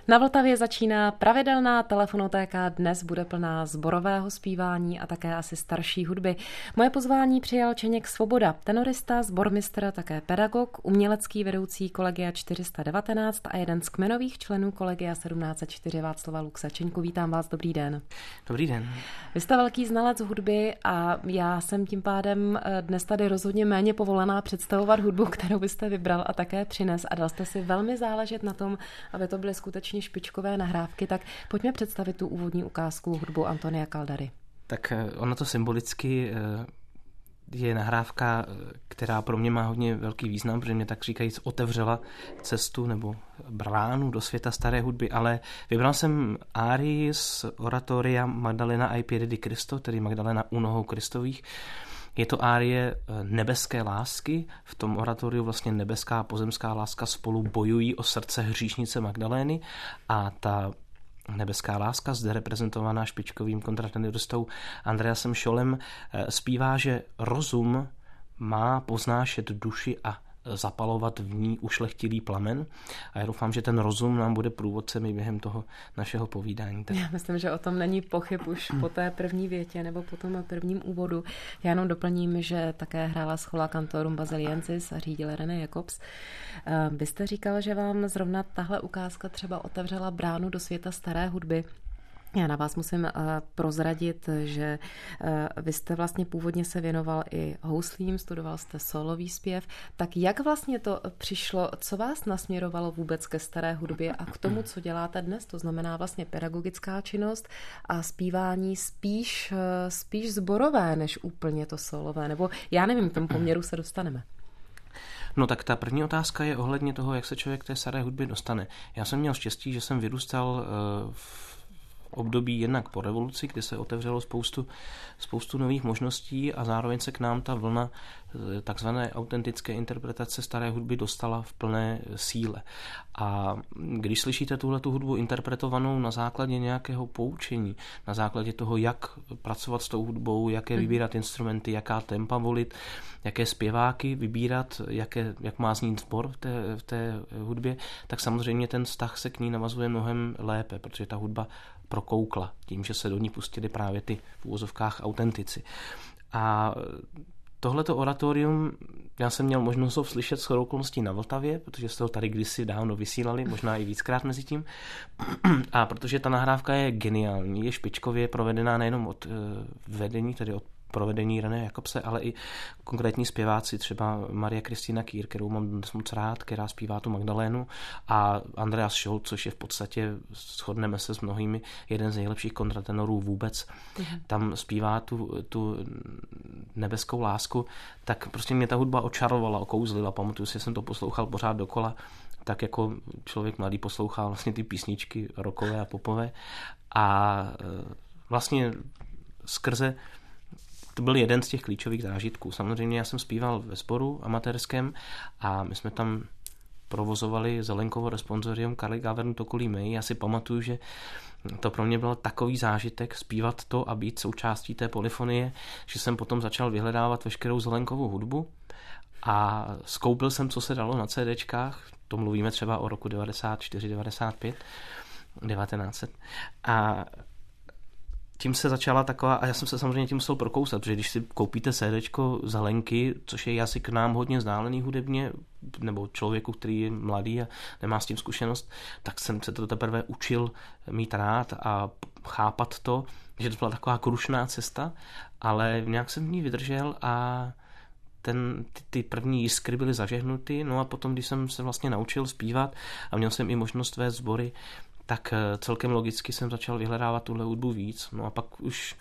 Na Vltavě začíná pravidelná telefonotéka, dnes bude plná sborového zpívání a také asi starší hudby. Moje pozvání přijal Čeněk Svoboda, tenorista, sbormistr, také pedagog, umělecký vedoucí Kolegia 419 a jeden z kmenových členů Kolegia 1704 Václava Luxa. Čeňku, vítám vás, dobrý den. Dobrý den. Vy jste velký znalec hudby a já jsem tím pádem dnes tady rozhodně méně povolená představovat hudbu, kterou byste vybral a také přines a dal jste si velmi záležet na tom, aby to byly skutečně špičkové nahrávky, tak pojďme představit tu úvodní ukázku hudbu Antonia Caldary. Tak ono to symbolicky je nahrávka, která pro mě má hodně velký význam, protože mě tak říkajíc otevřela cestu nebo bránu do světa staré hudby, ale vybral jsem árii z oratoria Magdalena ai piede di Cristo, tedy Magdalena u nohou Kristových. Je to árie nebeské lásky. V tom oratoriu vlastně nebeská a pozemská láska spolu bojují o srdce hříšnice Magdalény a ta nebeská láska, zde reprezentovaná špičkovým kontratenistou Andreasem Schollem, zpívá, že rozum má poznášet duši a zapalovat v ní ušlechtilý plamen. A já doufám, že ten rozum nám bude průvodcem i během toho našeho povídání. Já myslím, že o tom není pochyb už po té první větě nebo po tom prvním úvodu. Já jenom doplním, že také hrála Schola Cantorum Basiliensis a řídil René Jacobs. Vy jste říkal, že vám zrovna tahle ukázka třeba otevřela bránu do světa staré hudby. Já na vás musím prozradit, že vy jste vlastně původně se věnoval i houslím, studoval jste sólový zpěv. Tak jak vlastně to přišlo, co vás nasměrovalo vůbec ke staré hudbě a k tomu, co děláte dnes? To znamená vlastně pedagogická činnost a zpívání spíš sborové, než úplně to sólové. Nebo já nevím, k tomu poměru se dostaneme. No tak ta první otázka je ohledně toho, jak se člověk k té staré hudbě dostane. Já jsem měl štěstí, že jsem vyrůstal v období jednak po revoluci, kdy se otevřelo spoustu nových možností a zároveň se k nám ta vlna takzvané autentické interpretace staré hudby dostala v plné síle. A když slyšíte tuhletu hudbu interpretovanou na základě nějakého poučení, na základě toho, jak pracovat s tou hudbou, jaké vybírat instrumenty, jaká tempa volit, jaké zpěváky vybírat, jak má znít sbor v té hudbě, tak samozřejmě ten vztah se k ní navazuje mnohem lépe, protože ta hudba prokoukla tím, že se do ní pustili právě ty v uvozovkách autentici. A tohleto oratorium já jsem měl možnost ho slyšet shodou okolností na Vltavě, protože jste ho tady kdysi dávno vysílali, možná i víckrát mezi tím. A protože ta nahrávka je geniální, je špičkově provedená nejenom od vedení, tedy od provedení René Jacobse, ale i konkrétní zpěváci, třeba Maria Kristina Kýr, kterou mám moc rád, která zpívá tu Magdalénu, a Andreas Scholl, což je v podstatě, shodneme se s mnohými, jeden z nejlepších kontratenorů vůbec. Tam zpívá tu nebeskou lásku, tak prostě mě ta hudba očarovala, okouzlila. Pamatuju si, že jsem to poslouchal pořád dokola, tak jako člověk mladý poslouchá vlastně ty písničky rockové a popové. A vlastně skrze to byl jeden z těch klíčových zážitků. Samozřejmě já jsem zpíval ve sboru amatérském a my jsme tam provozovali Zelenkovo responsorium Karly Gavernu Tokulí May. Já si pamatuju, že to pro mě byl takový zážitek zpívat to a být součástí té polyfonie, že jsem potom začal vyhledávat veškerou Zelenkovou hudbu a skoupil jsem, co se dalo na CDčkách. To mluvíme třeba o roku 94, 95, 1900. A tím se začala taková, a já jsem se samozřejmě tím musel prokousat, protože když si koupíte CDčko Zelenky, což je jazyk nám hodně vzdálený hudebně, nebo člověku, který je mladý a nemá s tím zkušenost, tak jsem se to teprve učil mít rád a chápat to, že to byla taková krušná cesta, ale nějak jsem v ní vydržel a ty první jiskry byly zažehnuty, no a potom, když jsem se vlastně naučil zpívat a měl jsem i možnost vést sbory, tak celkem logicky jsem začal vyhledávat tuhle hudbu víc. No a pak už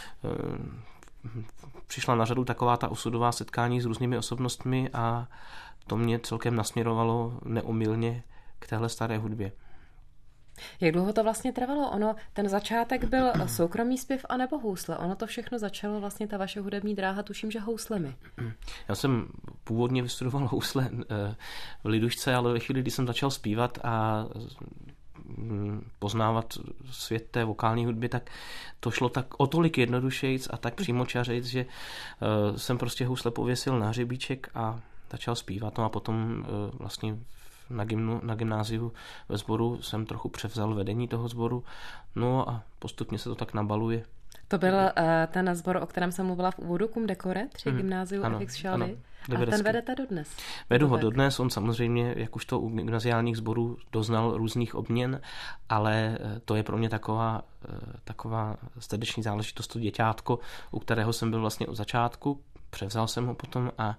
přišla na řadu taková ta osudová setkání s různými osobnostmi a to mě celkem nasměrovalo neomylně k téhle staré hudbě. Jak dlouho to vlastně trvalo? Ten začátek byl soukromý zpěv anebo housle? Ono to všechno začalo vlastně ta vaše hudební dráha, tuším, že houslemi. Já jsem původně vystudoval housle v Lidušce, ale ve chvíli, kdy jsem začal zpívat a poznávat svět té vokální hudby, tak to šlo tak o tolik jednodušejc a tak přímočařejc, že jsem prostě housle pověsil na hřebíček a začal zpívat. No a potom vlastně na gymnáziu ve sboru jsem trochu převzal vedení toho sboru, no a postupně se to tak nabaluje. To byl ten sbor, o kterém jsem mluvila v úvodu, Cum Decore, při gymnáziu FX Šaldy. A ten vedete dodnes? Vedu ho dodnes, on samozřejmě, jak už to u gymnaziálních sborů, doznal různých obměn, ale to je pro mě taková srdeční záležitost, to děťátko, u kterého jsem byl vlastně od začátku, převzal jsem ho potom a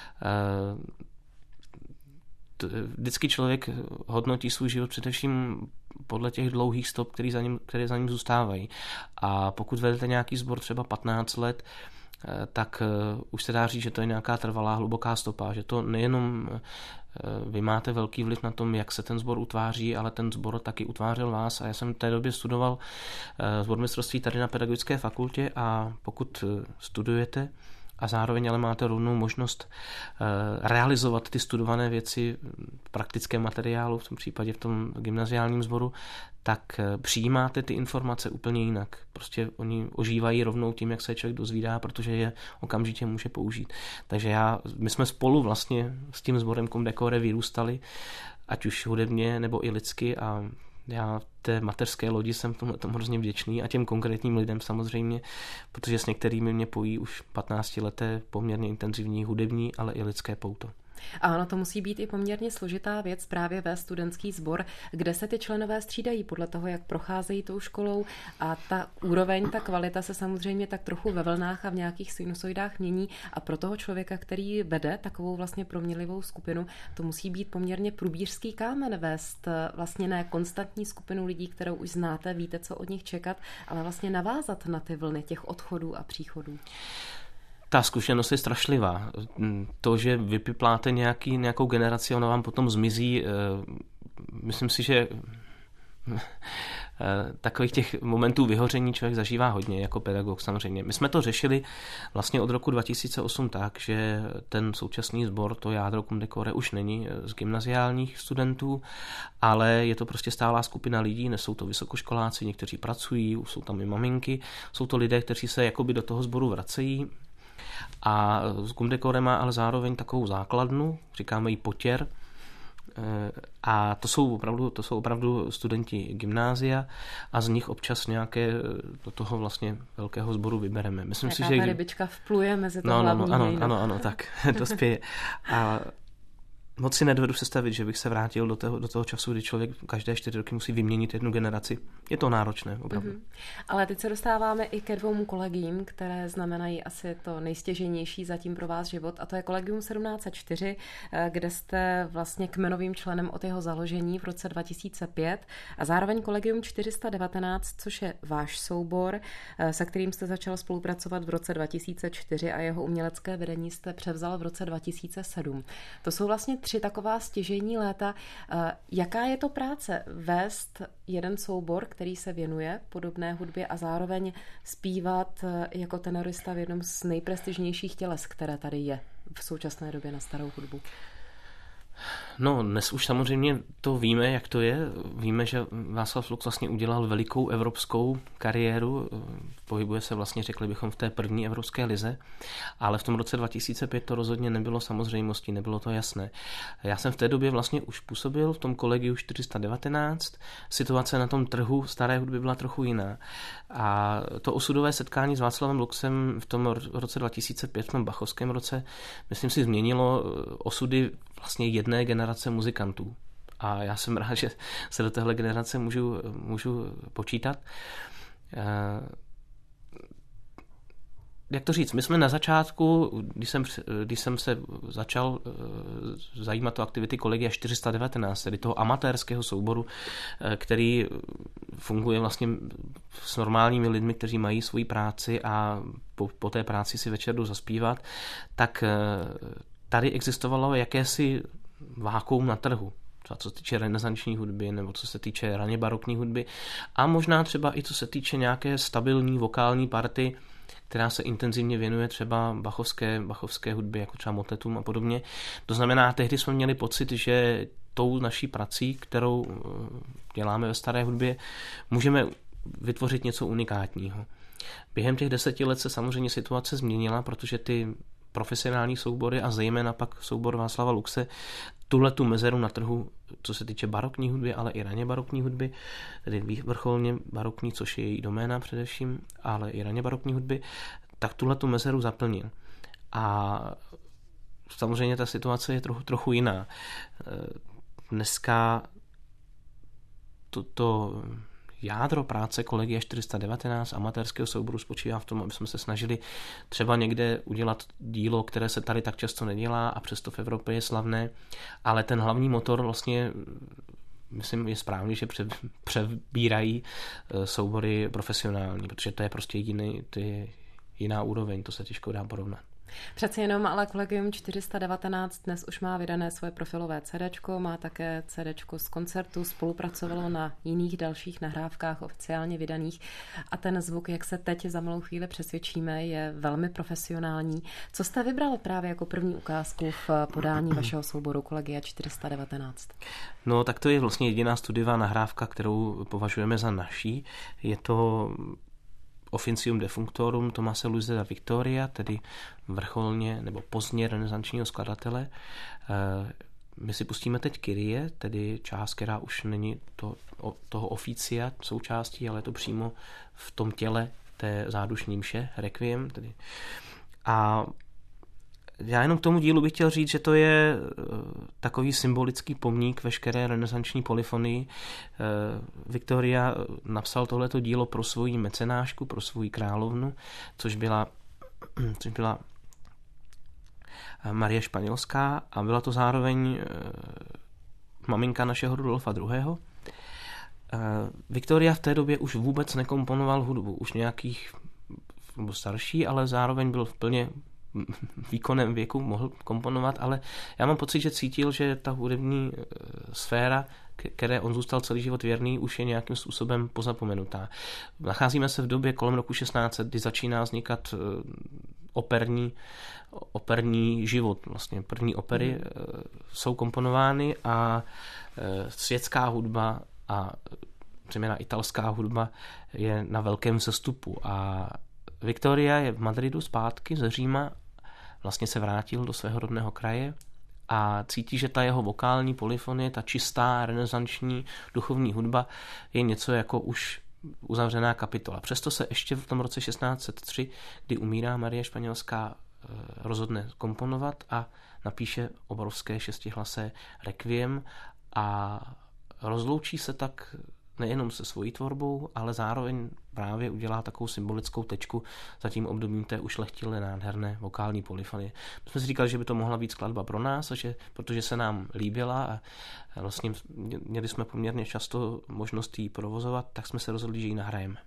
vždycky člověk hodnotí svůj život především podle těch dlouhých stop, které za ním zůstávají. A pokud vedete nějaký sbor třeba 15 let, tak už se dá říct, že to je nějaká trvalá hluboká stopa, že to nejenom vy máte velký vliv na tom, jak se ten sbor utváří, ale ten sbor taky utvářel vás a já jsem v té době studoval sbormistrovství tady na pedagogické fakultě a pokud studujete a zároveň ale máte rovnou možnost realizovat ty studované věci v praktickém materiálu, v tom případě v tom gymnaziálním sboru, tak přijímáte ty informace úplně jinak. Prostě oni ožívají rovnou tím, jak se člověk dozvídá, protože je okamžitě může použít. Takže my jsme spolu vlastně s tím sborem Cum Decore vyrůstali, ať už hudebně nebo i lidsky a já té mateřské lodi jsem tomu hrozně vděčný a těm konkrétním lidem samozřejmě, protože s některými mě pojí už 15leté poměrně intenzivní hudební, ale i lidské pouto. A ono to musí být i poměrně složitá věc právě ve studentský sbor, kde se ty členové střídají podle toho, jak procházejí tou školou a ta úroveň, ta kvalita se samozřejmě tak trochu ve vlnách a v nějakých sinusoidách mění a pro toho člověka, který vede takovou vlastně proměnlivou skupinu, to musí být poměrně průbířský kámen vést vlastně ne konstantní skupinu lidí, kterou už znáte, víte, co od nich čekat, ale vlastně navázat na ty vlny těch odchodů a příchodů. Ta zkušenost je strašlivá. To, že vypipláte nějakou generaci, ona vám potom zmizí. Myslím si, že takových těch momentů vyhoření člověk zažívá hodně jako pedagog samozřejmě. My jsme to řešili vlastně od roku 2008 tak, že ten současný sbor, to jádro Cum Decore už není z gymnaziálních studentů, ale je to prostě stálá skupina lidí, nesou to vysokoškoláci, někteří pracují, jsou tam i maminky, jsou to lidé, kteří se jakoby do toho sboru vracejí. A Cum Decore má ale zároveň takovou základnu, říkáme jí potěr, a to jsou opravdu studenti gymnázia a z nich občas nějaké do toho vlastně velkého sboru vybereme. Myslím si, že rybička vpluje mezi to hlavní ano, tak dospěje. A moc si nedovedu představit, že bych se vrátil do toho času, kdy člověk každé 4 roky musí vyměnit jednu generaci. Je to náročné, opravdu. Ale teď se dostáváme i ke 2 kolegiím, které znamenají asi to nejstěžejnější zatím pro vás život, a to je kolegium 1704, kde jste vlastně kmenovým členem od jeho založení v roce 2005 a zároveň kolegium 419, což je váš soubor, se kterým jste začal spolupracovat v roce 2004 a jeho umělecké vedení jste převzal v roce 2007. To jsou vlastně 3 taková stěžejní léta. Jaká je to práce vést jeden soubor, který se věnuje podobné hudbě a zároveň zpívat jako tenorista v jednom z nejprestižnějších těles, které tady je v současné době na starou hudbu? No, dnes už samozřejmě to víme, jak to je. Víme, že Václav Lux vlastně udělal velikou evropskou kariéru. Pohybuje se vlastně, řekli bychom, v té první evropské lize, ale v tom roce 2005 to rozhodně nebylo samozřejmostí, nebylo to jasné. Já jsem v té době vlastně už působil v tom kolegiu 419. Situace na tom trhu staré hudby byla trochu jiná. A to osudové setkání s Václavem Luxem v tom roce 2005, v tom bachovském roce, myslím si, změnilo osudy vlastně jedné generace muzikantů. A já jsem rád, že se do téhle generace můžu počítat. Jak to říct? My jsme na začátku, když jsem se začal zajímat o aktivity kolegia 419, tedy toho amatérského souboru, který funguje vlastně s normálními lidmi, kteří mají svoji práci a po té práci si večer jdu zaspívat, tak tady existovalo jakési vákuum na trhu, co se týče renesanční hudby nebo co se týče raně barokní hudby a možná třeba i co se týče nějaké stabilní vokální party, která se intenzivně věnuje třeba bachovské hudby, jako třeba motetům a podobně. To znamená, tehdy jsme měli pocit, že tou naší prací, kterou děláme ve staré hudbě, můžeme vytvořit něco unikátního. Během těch 10 let se samozřejmě situace změnila, protože ty profesionální soubory a zejména pak soubor Václava Luxe tuhletu mezeru na trhu, co se týče barokní hudby, ale i raně barokní hudby, tedy vrcholně barokní, což je její doména především, ale i raně barokní hudby, tak tuhletu mezeru zaplnil. A samozřejmě ta situace je trochu jiná. Dneska to jádro práce Collegia 419 amatérského souboru spočívá v tom, aby jsme se snažili třeba někde udělat dílo, které se tady tak často nedělá a přesto v Evropě je slavné, ale ten hlavní motor vlastně, myslím, je správně, že přebírají soubory profesionální, protože to je prostě jiná úroveň, to se těžko dá porovnat. Přeci jenom ale Collegium 419 dnes už má vydané svoje profilové CDčko, má také CDčko z koncertu, spolupracovalo na jiných dalších nahrávkách oficiálně vydaných a ten zvuk, jak se teď za malou chvíli přesvědčíme, je velmi profesionální. Co jste vybral právě jako první ukázku v podání vašeho souboru Collegia 419? No, tak to je vlastně jediná studiová nahrávka, kterou považujeme za naší. Je to Officium Defunctorum Tomase Luise da Victoria, tedy vrcholně nebo pozdně renesančního skladatele. My si pustíme teď Kyrie, tedy část, která už není toho oficia součástí, ale je to přímo v tom těle té zádušní mše, Requiem. Tedy. A já jenom k tomu dílu bych chtěl říct, že to je takový symbolický pomník veškeré renesanční polyfonii. Victoria napsal tohleto dílo pro svoji mecenášku, pro svoji královnu, což byla Marie Španělská a byla to zároveň maminka našeho Rudolfa II. Victoria v té době už vůbec nekomponoval hudbu, už nějakých starší, ale zároveň byl v plně výkonem věku, mohl komponovat, ale já mám pocit, že cítil, že ta hudební sféra, které on zůstal celý život věrný, už je nějakým způsobem pozapomenutá. Nacházíme se v době kolem roku 1600, kdy začíná vznikat operní život. Vlastně první opery jsou komponovány a světská hudba a zejména italská hudba je na velkém vzestupu a Victoria je v Madridu zpátky ze Říma, vlastně se vrátil do svého rodného kraje a cítí, že ta jeho vokální polyfonie, ta čistá renesanční duchovní hudba je něco jako už uzavřená kapitola. Přesto se ještě v tom roce 1603, kdy umírá Marie Španělská, rozhodne komponovat a napíše obrovské šestihlasé Requiem a rozloučí se tak nejenom se svojí tvorbou, ale zároveň právě udělá takovou symbolickou tečku za tím obdobím té ušlechtilé nádherné vokální polyfonie. My jsme si říkali, že by to mohla být skladba pro nás, protože se nám líbila a vlastně měli jsme poměrně často možnost ji provozovat, tak jsme se rozhodli, že ji nahrajeme.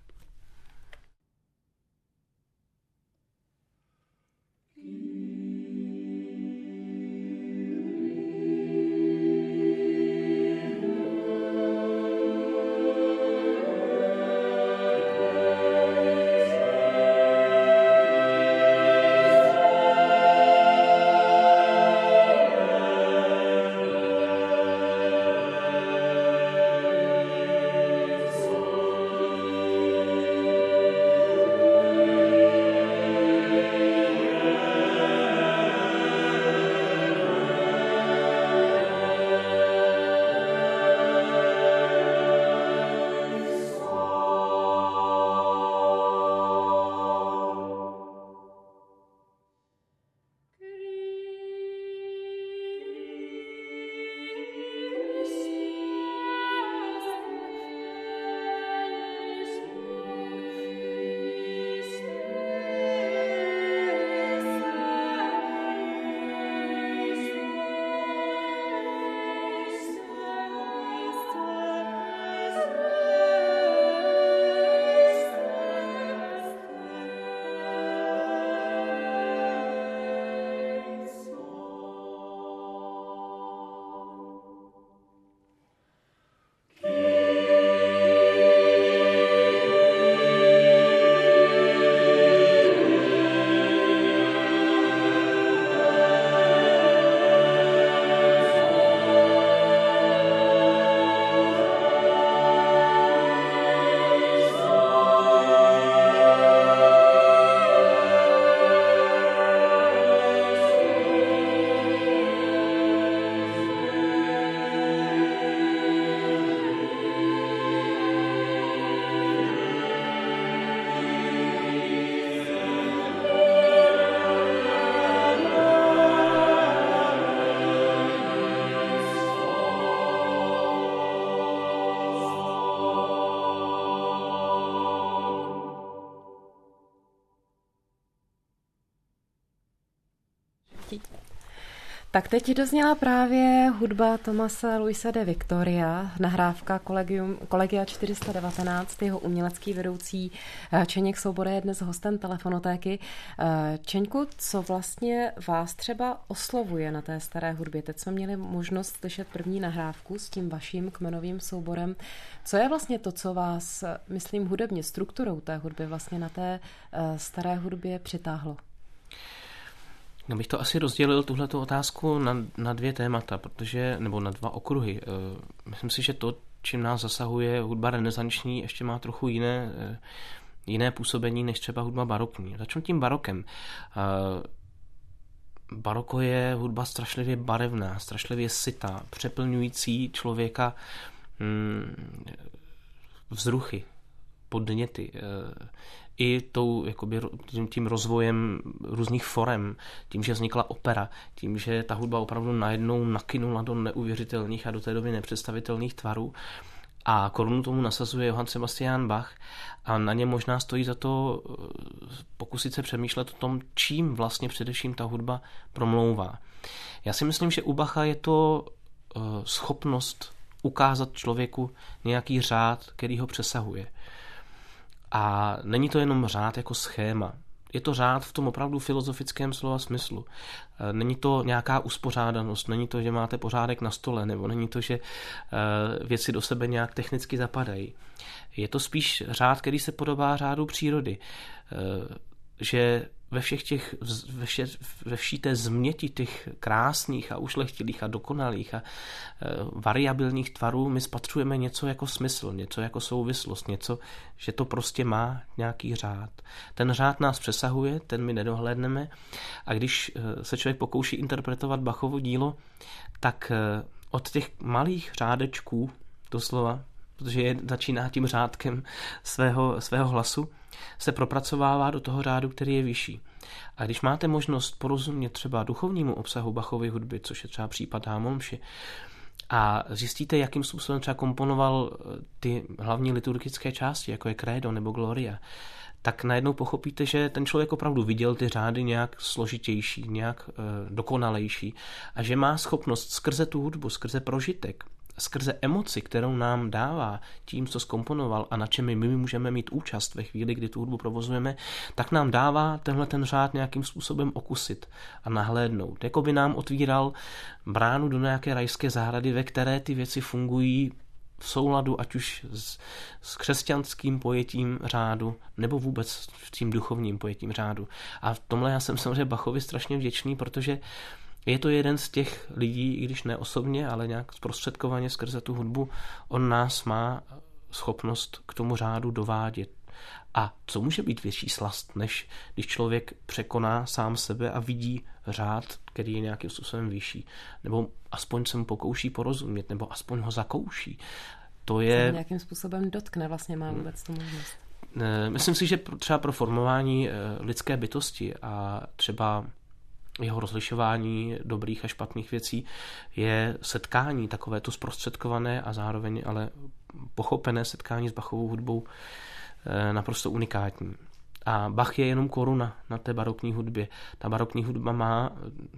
štěstí. Tak teď dozněla právě hudba Thomase Louise de Victoria, nahrávka Collegia 419, jeho umělecký vedoucí Čeněk Svoboda je dnes hostem Telefonotéky. Čeňku, co vlastně vás třeba oslovuje na té staré hudbě? Teď jsme měli možnost slyšet první nahrávku s tím vaším kmenovým souborem. Co je vlastně to, co vás, myslím, hudebně, strukturou té hudby vlastně na té staré hudbě přitáhlo? Já bych to asi rozdělil tuhletu otázku na dvě témata, nebo na dva okruhy. Myslím si, že to, čím nás zasahuje hudba renesanční, ještě má trochu jiné působení než třeba hudba barokní. Začnu tím barokem. Baroko je hudba strašlivě barevná, strašlivě sytá, přeplňující člověka vzruchy, podněty, i tím rozvojem různých forem, tím, že vznikla opera, tím, že ta hudba opravdu najednou nakynula do neuvěřitelných a do té doby nepředstavitelných tvarů. A korunu tomu nasazuje Johann Sebastian Bach a na něm možná stojí za to pokusit se přemýšlet o tom, čím vlastně především ta hudba promlouvá. Já si myslím, že u Bacha je to schopnost ukázat člověku nějaký řád, který ho přesahuje. A není to jenom řád jako schéma. Je to řád v tom opravdu filozofickém slova smyslu. Není to nějaká uspořádanost, není to, že máte pořádek na stole, nebo není to, že věci do sebe nějak technicky zapadají. Je to spíš řád, který se podobá řádu přírody. Že ve vší té změti těch krásných a ušlechtilých a dokonalých a variabilních tvarů my spatřujeme něco jako smysl, něco jako souvislost, něco, že to prostě má nějaký řád. Ten řád nás přesahuje, ten my nedohlédneme a když se člověk pokouší interpretovat Bachovo dílo, tak od těch malých řádečků doslova, protože začíná tím řádkem svého hlasu, se propracovává do toho řádu, který je vyšší. A když máte možnost porozumět třeba duchovnímu obsahu Bachovy hudby, což je třeba případ Hámomši, a zjistíte, jakým způsobem třeba komponoval ty hlavní liturgické části, jako je Credo nebo Gloria, tak najednou pochopíte, že ten člověk opravdu viděl ty řády nějak složitější, nějak dokonalejší a že má schopnost skrze tu hudbu, skrze prožitek, skrze emoci, kterou nám dává tím, co zkomponoval a na čem my můžeme mít účast ve chvíli, kdy tu hudbu provozujeme, tak nám dává tenhle ten řád nějakým způsobem okusit a nahlédnout. Jako by nám otvíral bránu do nějaké rajské zahrady, ve které ty věci fungují v souladu, ať už s křesťanským pojetím řádu, nebo vůbec s tím duchovním pojetím řádu. A v tomhle já jsem samozřejmě Bachovi strašně vděčný, protože je to jeden z těch lidí, i když ne osobně, ale nějak zprostředkovaně skrze tu hudbu, on nás má schopnost k tomu řádu dovádět. A co může být větší slast, než když člověk překoná sám sebe a vidí řád, který je nějakým způsobem vyšší, nebo aspoň se mu pokouší porozumět, nebo aspoň ho zakouší. To je... Se nějakým způsobem dotkne, vlastně má vůbec tu možnost. Myslím si, že třeba pro formování lidské bytosti a třeba jeho rozlišování dobrých a špatných věcí je setkání, takové to zprostředkované a zároveň ale pochopené setkání s Bachovou hudbou naprosto unikátní. A Bach je jenom koruna na té barokní hudbě. Ta barokní hudba má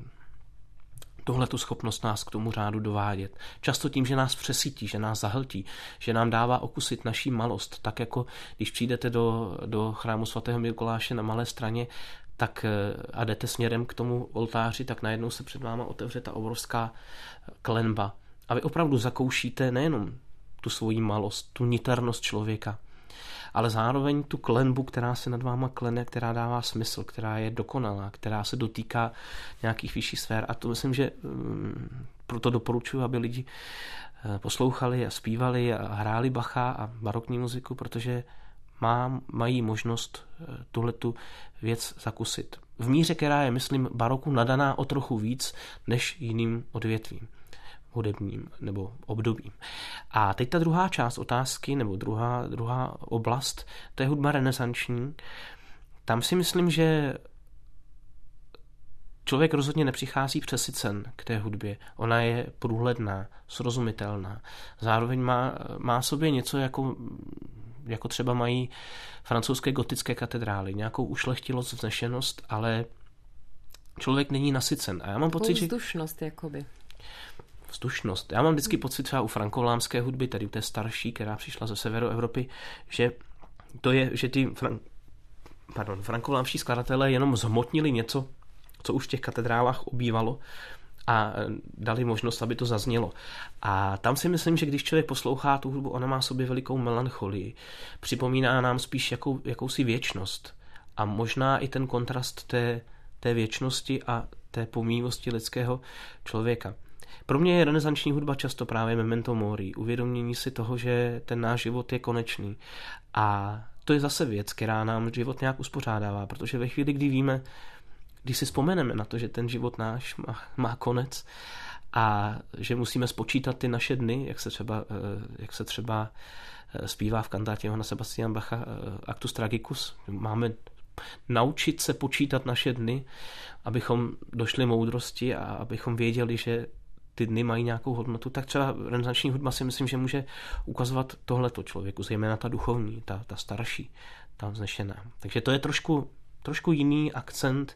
tuhletu schopnost nás k tomu řádu dovádět. Často tím, že nás přesytí, že nás zahltí, že nám dává okusit naší malost. Tak jako když přijdete do chrámu svatého Mikuláše na Malé Straně, tak a jdete směrem k tomu oltáři, tak najednou se před váma otevře ta obrovská klenba. A vy opravdu zakoušíte nejenom tu svoji malost, tu niternost člověka, ale zároveň tu klenbu, která se nad váma klene, která dává smysl, která je dokonalá, která se dotýká nějakých vyšších sfér. A to myslím, že proto doporučuji, aby lidi poslouchali a zpívali a hráli Bacha a barokní muziku, protože mají možnost tuhletu věc zakusit. V míře, která je, myslím, baroku nadaná o trochu víc než jiným odvětvím, hudebním nebo obdobím. A teď ta druhá část otázky, nebo druhá oblast, to je hudba renesanční. Tam si myslím, že člověk rozhodně nepřichází přesycen k té hudbě. Ona je průhledná, srozumitelná. Zároveň má sobě něco jako třeba mají francouzské gotické katedrály, nějakou ušlechtilost, vznešenost, ale člověk není nasycen. A já mám pocit, že... Vzdušnost, jakoby. Vzdušnost. Já mám vždycky pocit třeba u frankolámské hudby, tady u té starší, která přišla ze severu Evropy, že to je, že ty frankolámští skladatelé jenom zhmotnili něco, co už v těch katedrálách obývalo a dali možnost, aby to zaznělo. A tam si myslím, že když člověk poslouchá tu hudbu, ona má v sobě velikou melancholii. Připomíná nám spíš jakousi věčnost. A možná i ten kontrast té věčnosti a té pomíjivosti lidského člověka. Pro mě je renesanční hudba často právě memento mori, uvědomění si toho, že ten náš život je konečný. A to je zase věc, která nám život nějak uspořádává, protože ve chvíli, kdy víme, když si vzpomeneme na to, že ten život náš má konec a že musíme spočítat ty naše dny, jak se třeba zpívá v kantátě Johanna Sebastiana Bacha Actus Tragicus, máme naučit se počítat naše dny, abychom došli moudrosti a abychom věděli, že ty dny mají nějakou hodnotu, tak třeba renesanční hudba si myslím, že může ukazovat tohleto člověku, zejména ta duchovní, ta starší, ta vznešená. Takže to je trošku jiný akcent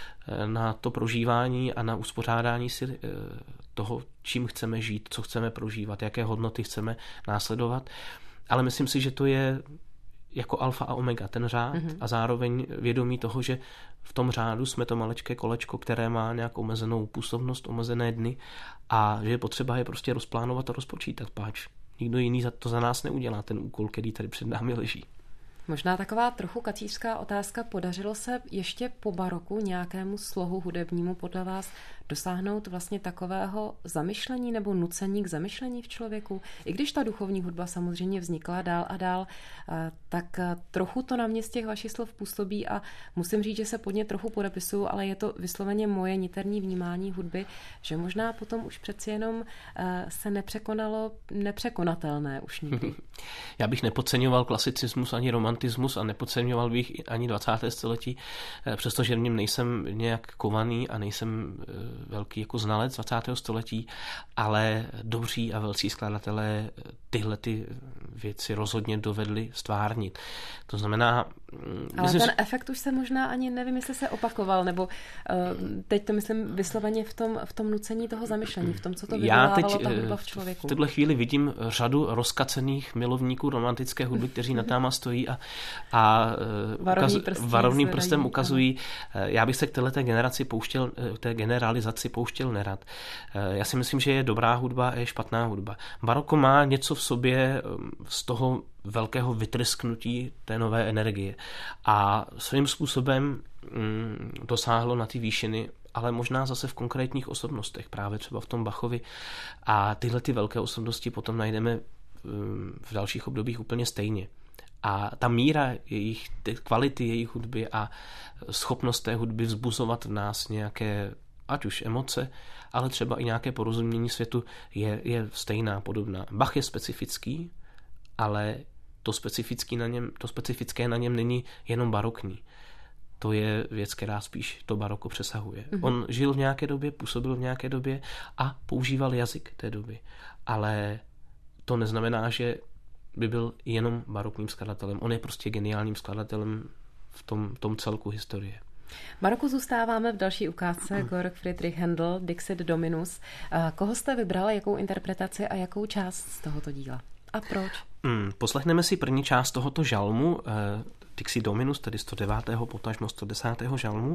na to prožívání a na uspořádání si toho, čím chceme žít, co chceme prožívat, jaké hodnoty chceme následovat. Ale myslím si, že to je jako alfa a omega, ten řád a zároveň vědomí toho, že v tom řádu jsme to maličké kolečko, které má nějakou omezenou působnost, omezené dny a že je potřeba je prostě rozplánovat a rozpočítat, páč nikdo jiný to za nás neudělá, ten úkol, který tady před námi leží. Možná taková trochu kacířská otázka. Podařilo se ještě po baroku nějakému slohu hudebnímu podle vás dosáhnout vlastně takového zamyšlení nebo nucení k zamyšlení v člověku? I když ta duchovní hudba samozřejmě vznikla dál a dál, tak trochu to na mě z těch vašich slov působí a musím říct, že se pod ně trochu podepisuju, ale je to vysloveně moje niterní vnímání hudby, že možná potom už přeci jenom se nepřekonalo nepřekonatelné už nikdy. Já bych nepodceňoval klasicismus ani romantismus a nepodceňoval bych ani 20. století, přestože v něm nejsem nějak kovaný a nejsem velký jako znalec 20. století, ale dobří a velcí skladatelé tyhle ty věci rozhodně dovedli stvárnit. To znamená... Ale ten efekt už se možná ani nevím, jestli se opakoval, nebo teď to myslím vysloveně v tom nucení toho zamyšlení, v tom, co to vyvolávalo ta hudba v člověku. V této chvíli vidím řadu rozkacených milovníků romantické hudby, kteří na táma stojí a varovným prstem ukazují. Já bych se k této generalizaci pouštěl nerad. Já si myslím, že je dobrá hudba a je špatná hudba. Baroko má něco v sobě z toho velkého vytrysknutí té nové energie a svým způsobem dosáhlo na ty výšiny, ale možná zase v konkrétních osobnostech, právě třeba v tom Bachovi, a tyhle ty velké osobnosti potom najdeme v dalších obdobích úplně stejně. A ta míra kvality jejich hudby a schopnost té hudby vzbuzovat v nás nějaké, ať už emoce, ale třeba i nějaké porozumění světu je stejná, podobná. Bach je specifický, ale to specifické na něm není jenom barokní. To je věc, která spíš to baroko přesahuje. On žil v nějaké době, působil v nějaké době a používal jazyk té doby. Ale to neznamená, že by byl jenom barokním skladatelem. On je prostě geniálním skladatelem v tom celku historie. Baroku zůstáváme v další ukázce Georg Friedrich Händel, Dixit Dominus. Koho jste vybral, jakou interpretaci a jakou část z tohoto díla? A proč? Poslechneme si první část tohoto žalmu, Dixit Dominus, tedy 109. potažmo 110. žalmu.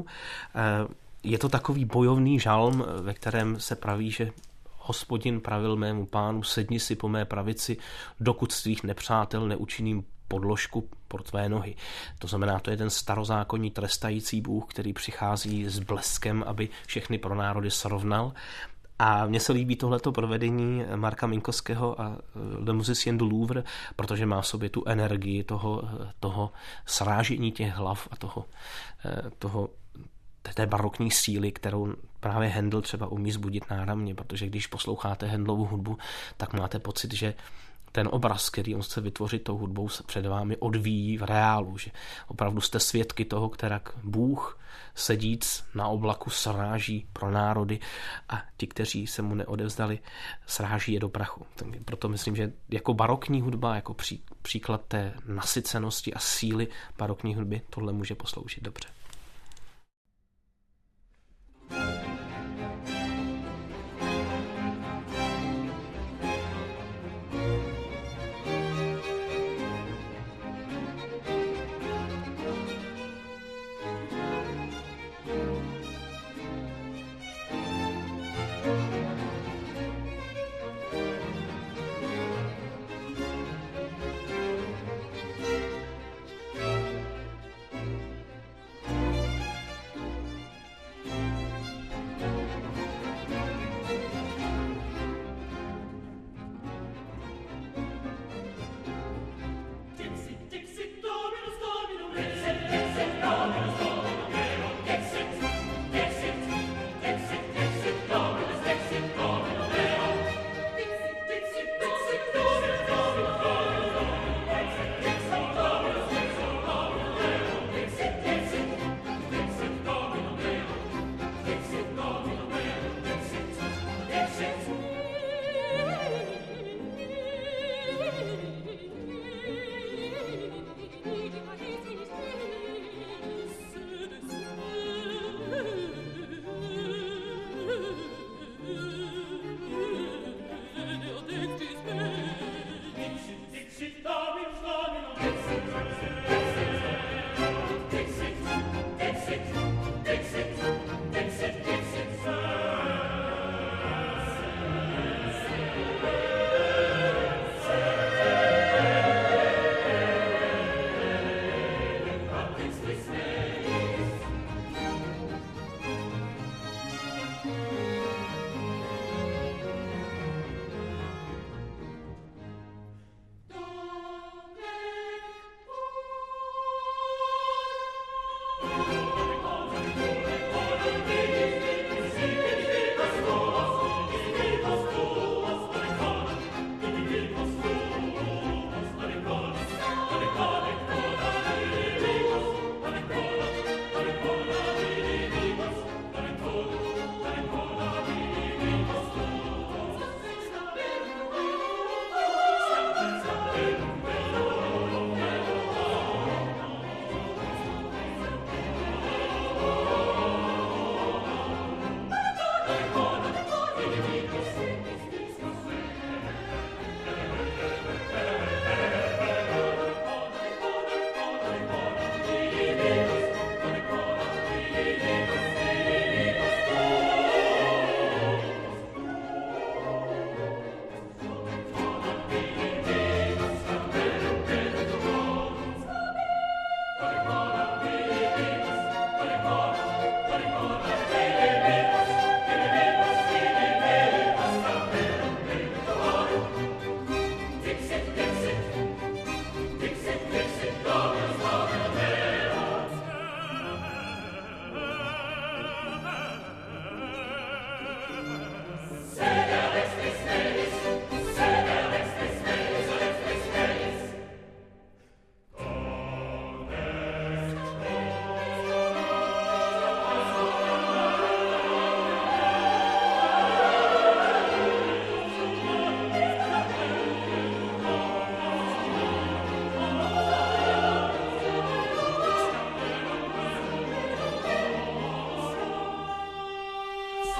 Je to takový bojovný žalm, ve kterém se praví, že Hospodin pravil mému pánu, sedni si po mé pravici, dokud svých nepřátel neučiním podložku pro tvé nohy. To znamená, to je ten starozákonní trestající Bůh, který přichází s bleskem, aby všechny pronárody srovnal. A mně se líbí tohleto provedení Marka Minkowského a Le Musicien du Louvre, protože má v sobě tu energii toho srážení těch hlav a té barokní síly, kterou právě Händel třeba umí zbudit náramně, protože když posloucháte Händelovu hudbu, tak máte pocit, že ten obraz, který on chce vytvořit tou hudbou, se před vámi odvíjí v reálu, že opravdu jste svědky toho, kterak Bůh sedíc na oblaku sráží pro národy a ti, kteří se mu neodevzdali, sráží je do prachu. Proto myslím, že jako barokní hudba, jako příklad té nasycenosti a síly barokní hudby, tohle může posloužit dobře.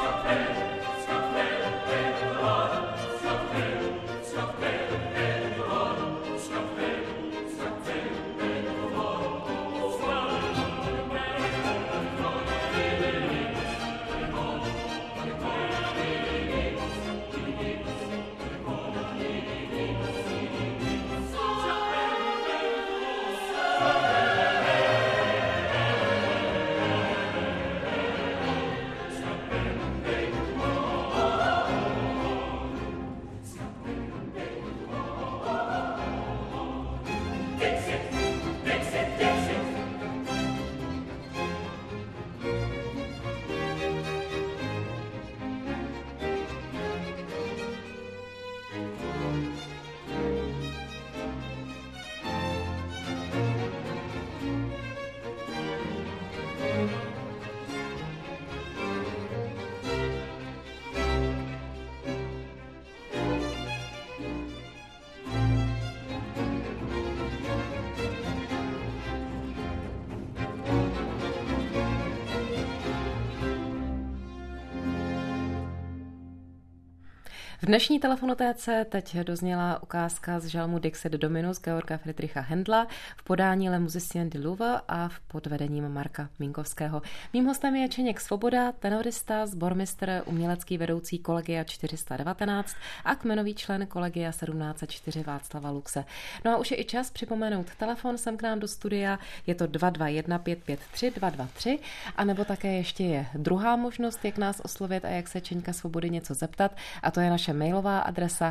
V dnešní telefonotéce teď dozněla ukázka z žalmu Dixit Dominus Georga Friedricha Händla v podání Le Musicien du Louvre a pod vedením Marka Minkovského. Mým hostem je Čeněk Svoboda, tenorista, sbormistr, umělecký vedoucí Kolegia 419 a kmenový člen Kolegia 1704 Václava Luxe. No a už je i čas připomenout telefon sem k nám do studia, je to 221 553 223, anebo také ještě je druhá možnost, jak nás oslovit a jak se Čeňka Svobody něco zeptat, a to je naše mailová adresa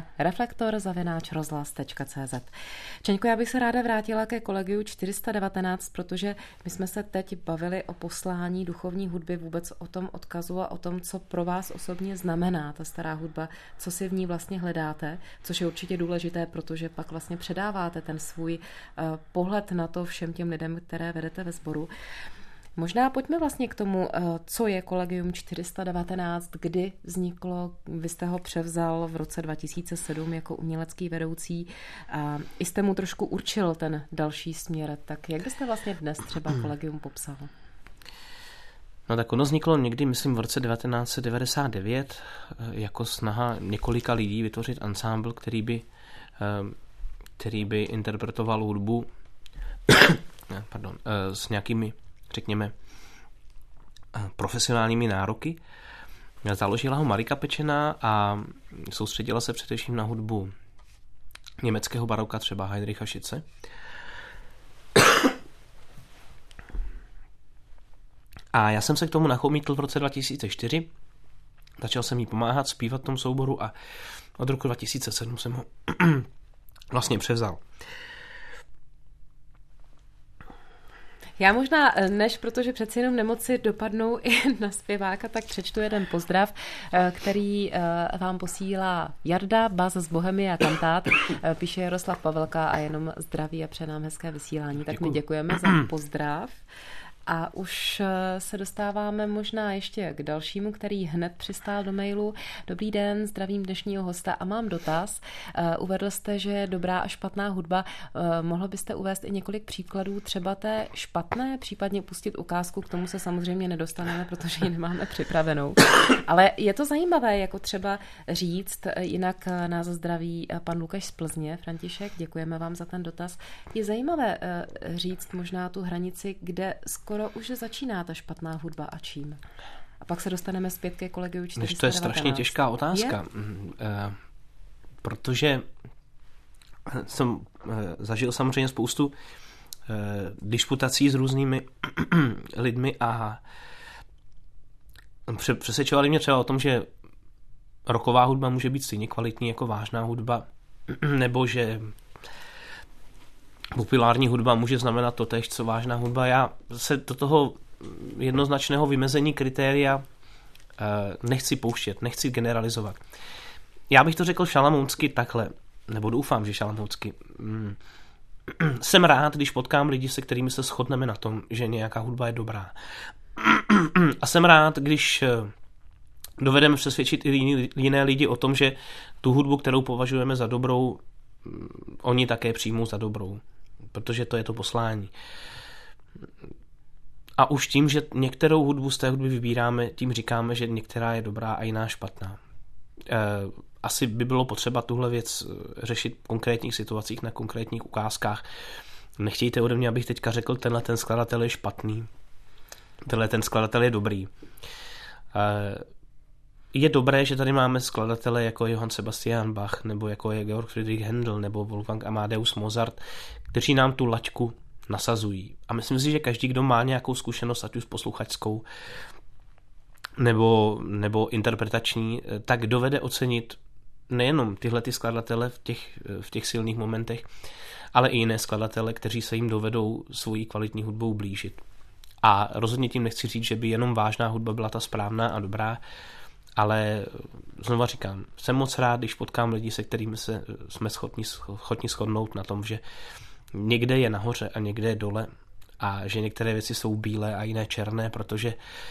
reflektor@rozhlas.cz. Čeňko, já bych se ráda vrátila ke Kolegiu 419, protože my jsme se teď bavili o poslání duchovní hudby, vůbec o tom odkazu a o tom, co pro vás osobně znamená ta stará hudba, co si v ní vlastně hledáte, což je určitě důležité, protože pak vlastně předáváte ten svůj pohled na to všem těm lidem, které vedete ve sboru. Možná pojďme vlastně k tomu, co je Kolegium 419, kdy vzniklo, vy jste ho převzal v roce 2007 jako umělecký vedoucí a i jste mu trošku určil ten další směr, tak jak byste vlastně dnes třeba Kolegium popsal? No tak ono vzniklo někdy, myslím, v roce 1999 jako snaha několika lidí vytvořit ansámbl, který by interpretoval hudbu s nějakými, řekněme, profesionálními nároky. Založila ho Marika Pečená a soustředila se především na hudbu německého baroka, třeba Heinricha Schütze. A já jsem se k tomu nachomítl v roce 2004. Začal jsem jí pomáhat zpívat v tom souboru a od roku 2007 jsem ho vlastně převzal. Já možná, protože přeci jenom nemoci dopadnou i na zpěváka, tak přečtu jeden pozdrav, který vám posílá Jarda, bas z Bohemia Kantát, píše Jaroslav Pavelka a jenom zdraví a přeje nám hezké vysílání. Tak my děkujeme za pozdrav. A už se dostáváme možná ještě k dalšímu, který hned přistál do mailu. Dobrý den, zdravím dnešního hosta a mám dotaz. Uvedl jste, že je dobrá a špatná hudba. Mohl byste uvést i několik příkladů třeba té špatné, případně pustit ukázku, k tomu se samozřejmě nedostaneme, protože ji nemáme připravenou. Ale je to zajímavé, jako třeba říct, jinak nás zdraví pan Lukáš z Plzně, František, děkujeme vám za ten dotaz. Je zajímavé říct možná tu hranici, kde skoro už začíná ta špatná hudba a čím. A pak se dostaneme zpět ke Kolegiu 419. To je strašně těžká otázka, protože jsem zažil samozřejmě spoustu disputací s různými lidmi a přesvědčovali mě třeba o tom, že rocková hudba může být stejně kvalitní jako vážná hudba, nebo že populární hudba může znamenat totéž, co vážná hudba. Já se do toho jednoznačného vymezení kritéria nechci pouštět, nechci generalizovat. Já bych to řekl šalamounsky takhle, nebo doufám, že šalamounsky. Jsem rád, když potkám lidi, se kterými se shodneme na tom, že nějaká hudba je dobrá. A jsem rád, když dovedeme přesvědčit i jiné lidi o tom, že tu hudbu, kterou považujeme za dobrou, oni také přijmou za dobrou. Protože to je to poslání. A už tím, že některou hudbu z té hudby vybíráme, tím říkáme, že některá je dobrá a jiná špatná. Asi by bylo potřeba tuhle věc řešit v konkrétních situacích, na konkrétních ukázkách. Nechtějte ode mě, abych teďka řekl, tenhle ten skladatel je špatný, tenhle ten skladatel je dobrý. Je dobré, že tady máme skladatele jako Johann Sebastian Bach, nebo jako je Georg Friedrich Händel, nebo Wolfgang Amadeus Mozart, kteří nám tu laťku nasazují. A myslím si, že každý, kdo má nějakou zkušenost, ať už posluchačskou, nebo interpretační, tak dovede ocenit nejenom tyhle ty skladatele v těch silných momentech, ale i jiné skladatele, kteří se jim dovedou svojí kvalitní hudbou blížit. A rozhodně tím nechci říct, že by jenom vážná hudba byla ta správná a dobrá, ale znova říkám, jsem moc rád, když potkám lidi, se kterými jsme schopni shodnout na tom, že někde je nahoře a někde je dole a že některé věci jsou bílé a jiné černé, protože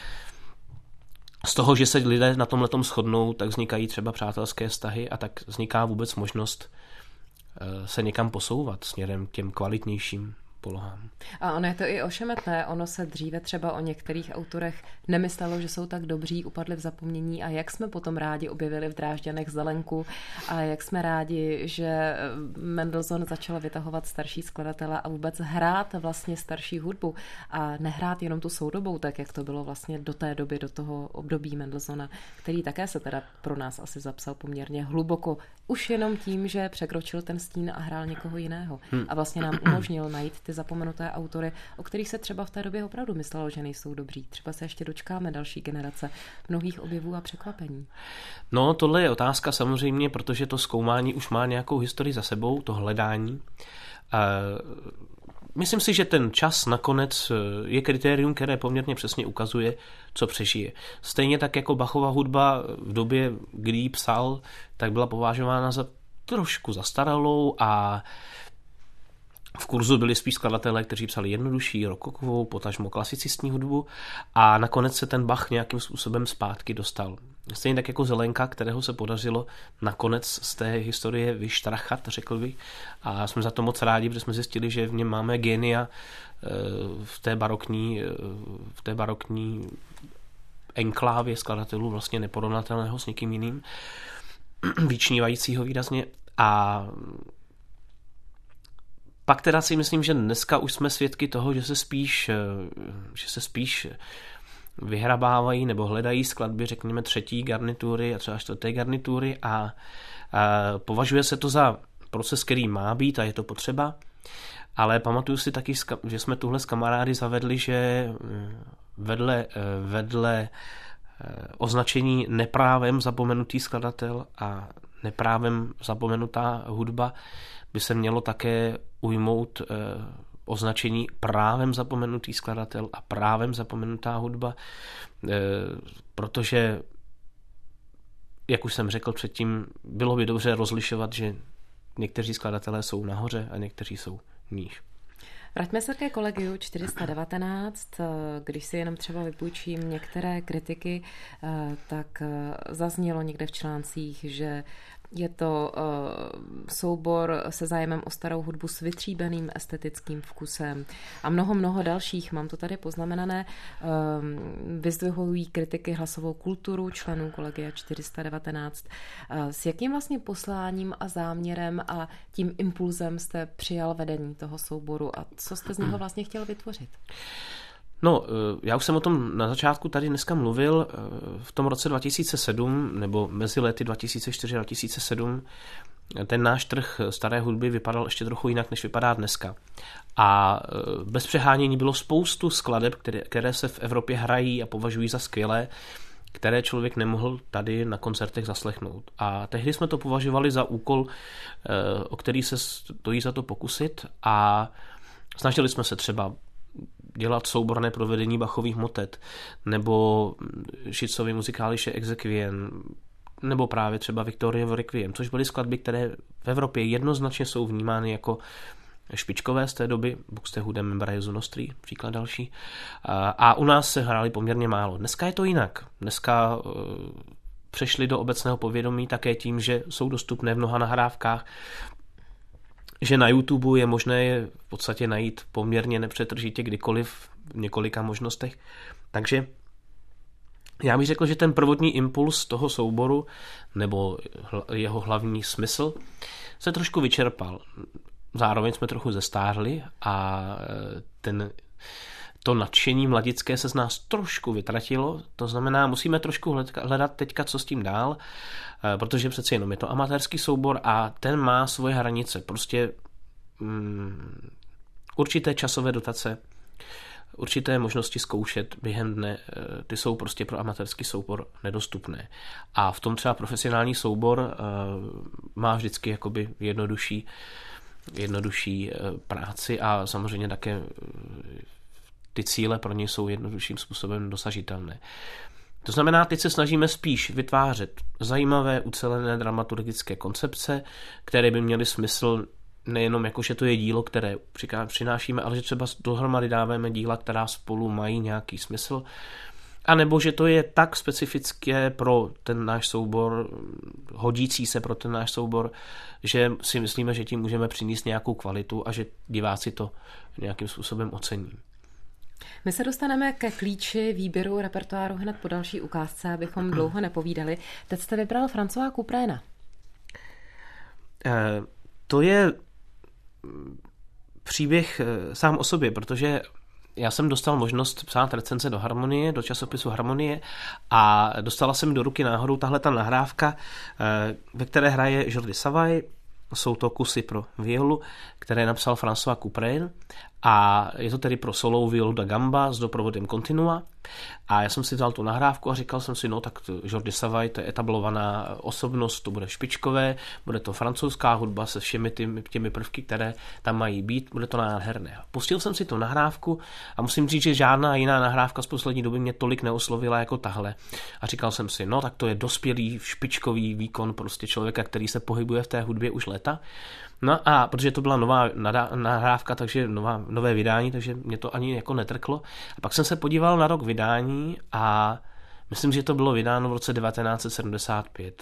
z toho, že se lidé na tomhletom shodnou, tak vznikají třeba přátelské vztahy a tak vzniká vůbec možnost se někam posouvat směrem k těm kvalitnějším polohám. A ono je to i ošemetné, ono se dříve třeba o některých autorech nemyslelo, že jsou tak dobří, upadli v zapomnění a jak jsme potom rádi objevili v Drážďanech Zelenku a jak jsme rádi, že Mendelssohn začal vytahovat starší skladatele a vůbec hrát vlastně starší hudbu a nehrát jenom tu soudobou, tak jak to bylo vlastně do té doby, do toho období Mendelssohna, který také se teda pro nás asi zapsal poměrně hluboko, už jenom tím, že překročil ten stín a hrál někoho jiného a vlastně nám umožnil najít ty zapomenuté autory, o kterých se třeba v té době opravdu myslelo, že nejsou dobří. Třeba se ještě dočkáme další generace mnohých objevů a překvapení. No, tohle je otázka samozřejmě, protože to zkoumání už má nějakou historii za sebou, to hledání. Myslím si, že ten čas nakonec je kritérium, které poměrně přesně ukazuje, co přežije. Stejně tak jako Bachova hudba v době, kdy ji psal, tak byla považována za trošku zastaralou a v kurzu byli spíš skladatelé, kteří psali jednodušší, rokokovou, potažmo klasicistní hudbu a nakonec se ten Bach nějakým způsobem zpátky dostal. Stejně tak jako Zelenka, kterého se podařilo nakonec z té historie vyštrachat, řekl bych. A jsme za to moc rádi, protože jsme zjistili, že v něm máme génia v té barokní enklávě skladatelů, vlastně neporovnatelného s nikým jiným, vyčnívajícího výrazně. A pak teda si myslím, že dneska už jsme svědky toho, že se spíš vyhrabávají nebo hledají skladby, řekněme, třetí garnitury a třeba čtvrté garnitury a považuje se to za proces, který má být a je to potřeba, ale pamatuju si taky, že jsme tuhle s kamarády zavedli, že vedle označení neprávem zapomenutý skladatel a neprávem zapomenutá hudba by se mělo také ujmout označení právem zapomenutý skladatel a právem zapomenutá hudba, protože, jak už jsem řekl předtím, bylo by dobře rozlišovat, že někteří skladatelé jsou nahoře a někteří jsou níž. Vraťme se ke Collegiu 419, když si jenom třeba vypůjčím některé kritiky, tak zaznělo někde v článcích, že je to soubor se zájemem o starou hudbu s vytříbeným estetickým vkusem a mnoho dalších, mám to tady poznamenané, vyzdvihují kritiky hlasovou kulturu členů Collegia 419. S jakým vlastně posláním a záměrem a tím impulzem jste přijal vedení toho souboru a co jste z něho vlastně chtěl vytvořit? No, já už jsem o tom na začátku tady dneska mluvil. V tom roce 2007, nebo mezi lety 2004 a 2007, ten náš trh staré hudby vypadal ještě trochu jinak, než vypadá dneska. A bez přehánění bylo spoustu skladeb, které se v Evropě hrají a považují za skvělé, které člověk nemohl tady na koncertech zaslechnout. A tehdy jsme to považovali za úkol, o který se stojí za to pokusit a snažili jsme se třeba dělat souborné provedení Bachových motet, nebo Schützovy muzikálische Exequien, nebo právě třeba Viktoriovo Requiem, což byly skladby, které v Evropě jednoznačně jsou vnímány jako špičkové z té doby, Buxtehude Membra Jesu Nostri, příklad další. A u nás se hrály poměrně málo. Dneska je to jinak. Dneska přešli do obecného povědomí také tím, že jsou dostupné v mnoha nahrávkách, že na YouTube je možné je v podstatě najít poměrně nepřetržitě kdykoliv v několika možnostech. Takže já bych řekl, že ten prvotní impuls toho souboru nebo jeho hlavní smysl se trošku vyčerpal. Zároveň jsme trochu zestárli a to nadšení mladické se z nás trošku vytratilo, to znamená, musíme trošku hledat teďka, co s tím dál, protože přece jenom je to amatérský soubor a ten má svoje hranice. Prostě určité časové dotace, určité možnosti zkoušet během dne, ty jsou prostě pro amatérský soubor nedostupné. A v tom třeba profesionální soubor má vždycky jakoby jednodušší práci a samozřejmě také ty cíle pro ně jsou jednodušším způsobem dosažitelné. To znamená, teď se snažíme spíš vytvářet zajímavé, ucelené dramaturgické koncepce, které by měly smysl nejenom jako, že to je dílo, které přinášíme, ale že třeba dohromady dáváme díla, která spolu mají nějaký smysl, a nebo že to je tak specifické pro ten náš soubor, hodící se pro ten náš soubor, že si myslíme, že tím můžeme přinést nějakou kvalitu a že diváci to nějakým způsobem ocení. My se dostaneme ke klíči výběru repertoáru hned po další ukázce, abychom dlouho nepovídali. Teď jste vybral Françoise Coupréna. To je příběh sám o sobě, protože já jsem dostal možnost psát recenze do Harmonie, do časopisu Harmonie a dostala se mi do ruky náhodou tahle ta nahrávka, ve které hraje Jordi Savall. Jsou to kusy pro violu, které napsal François Couperin a je to tedy pro solou violu da gamba s doprovodem continua. A já jsem si vzal tu nahrávku a říkal jsem si, no tak Jordi Savall, to je etablovaná osobnost, to bude špičkové, bude to francouzská hudba se všemi těmi prvky, které tam mají být, bude to nádherné. Pustil jsem si tu nahrávku a musím říct, že žádná jiná nahrávka z poslední doby mě tolik neoslovila jako tahle. A říkal jsem si, no tak to je dospělý, špičkový výkon prostě člověka, který se pohybuje v té hudbě už léta. No a protože to byla nová nahrávka, takže nové vydání, takže mě to ani jako netrklo. A pak jsem se podíval na rok vydání a myslím, že to bylo vydáno v roce 1975.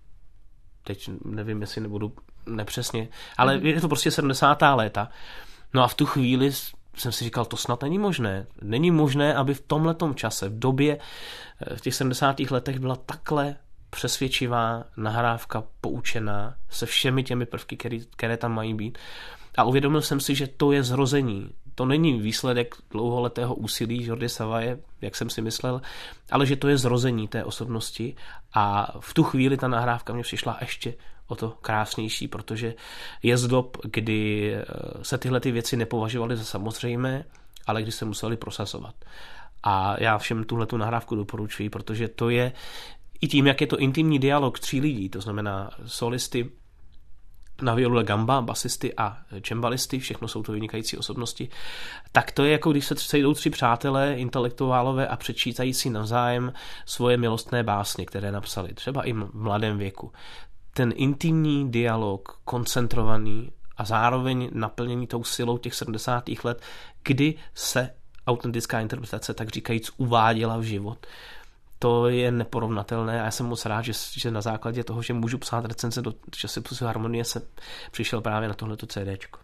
Teď nevím, jestli nebudu nepřesně, ale je to prostě 70. léta. No a v tu chvíli jsem si říkal, to snad není možné. Není možné, aby v tomhletom čase, v době, v těch 70. letech byla takhle přesvědčivá nahrávka, poučená se všemi těmi prvky, které tam mají být. A uvědomil jsem si, že to je zrození. To není výsledek dlouholetého úsilí Jordi Savalle, jak jsem si myslel, ale že to je zrození té osobnosti a v tu chvíli ta nahrávka mě přišla ještě o to krásnější, protože je z dob, kdy se tyhle ty věci nepovažovaly za samozřejmé, ale kdy se museli prosazovat. A já všem tuhletu nahrávku doporučuji, protože to je i tím, jak je to intimní dialog 3 lidí, to znamená solisty na violu da gamba, basisty a čembalisty, všechno jsou to vynikající osobnosti, tak to je jako když se sejdou 3 přátelé, intelektuálové a přečítají si navzájem svoje milostné básně, které napsali, třeba i v mladém věku. Ten intimní dialog, koncentrovaný a zároveň naplněný tou silou těch 70. let, kdy se autentická interpretace, tak říkajíc, uváděla v život. To je neporovnatelné a já jsem moc rád, že na základě toho, že můžu psát recenze do časopisu Harmonie, se přišel právě na tohleto CDčko.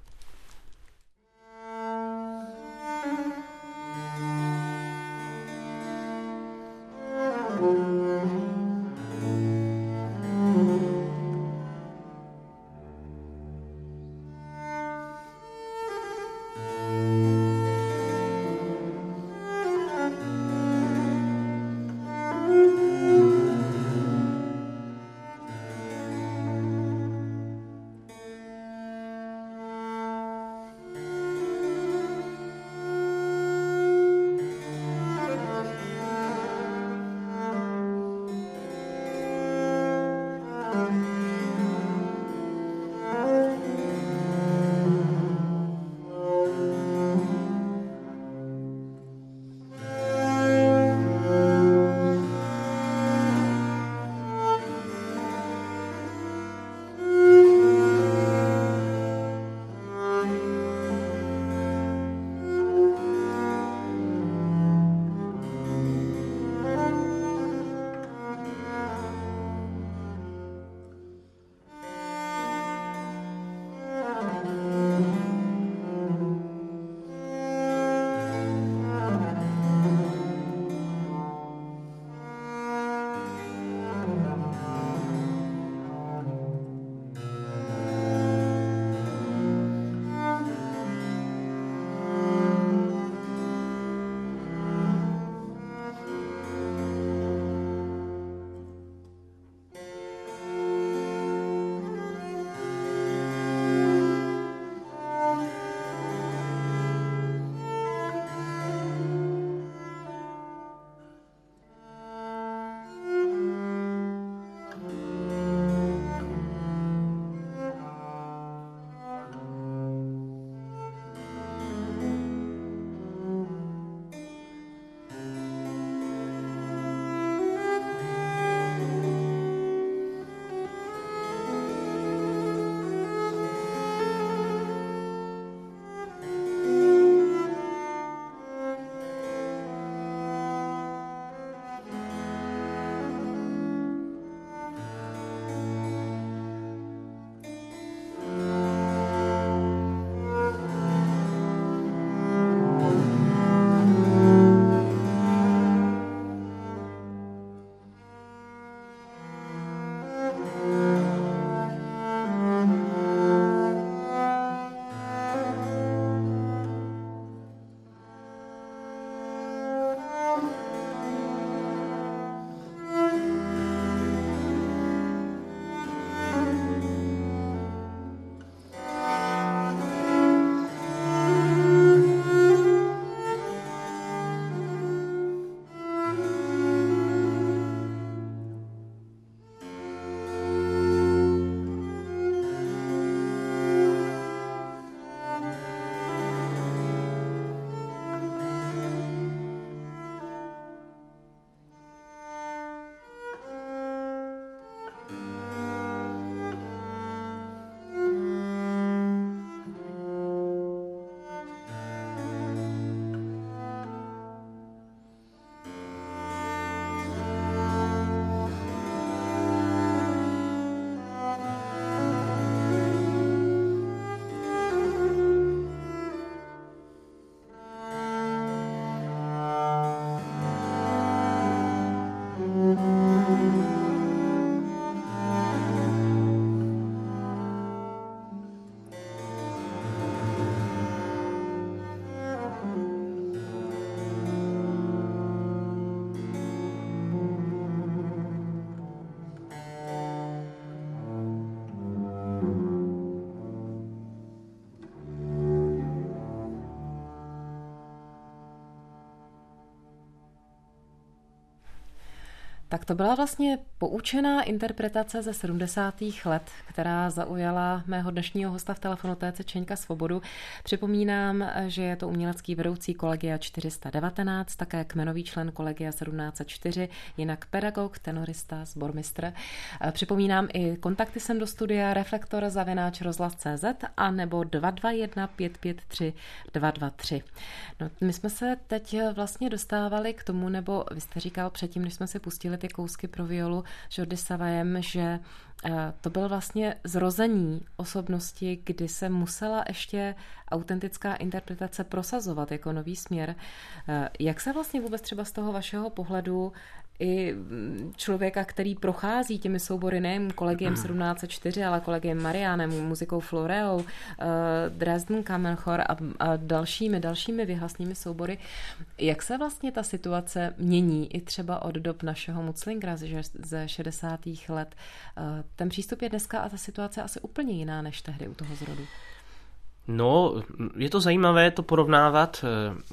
Tak to byla vlastně poučená interpretace ze 70. let, která zaujala mého dnešního hosta v Telefonotéce Čeňka Svobodu. Připomínám, že je to umělecký vedoucí Kolegia 419, také kmenový člen Kolegia 1704, jinak pedagog, tenorista, sbormistr. Připomínám i kontakty sem do studia reflektor@rozhlas.cz a nebo 221 553 223. No, my jsme se teď vlastně dostávali k tomu, nebo vy jste říkal předtím, než jsme si pustili ty kousky pro violu Jordi Savajem, že to byl vlastně zrození osobnosti, kdy se musela ještě autentická interpretace prosazovat jako nový směr. Jak se vlastně vůbec třeba z toho vašeho pohledu i člověka, který prochází těmi soubory nejen Kolegiem 1704, ale Kolegiem Mariánem, muzikou Floreou, Dresden Kammerchor a dalšími vyhlasnými soubory, jak se vlastně ta situace mění i třeba od dob našeho Mutzlingera ze 60. let? Ten přístup je dneska a ta situace asi úplně jiná než tehdy u toho zrodu. No, je to zajímavé to porovnávat.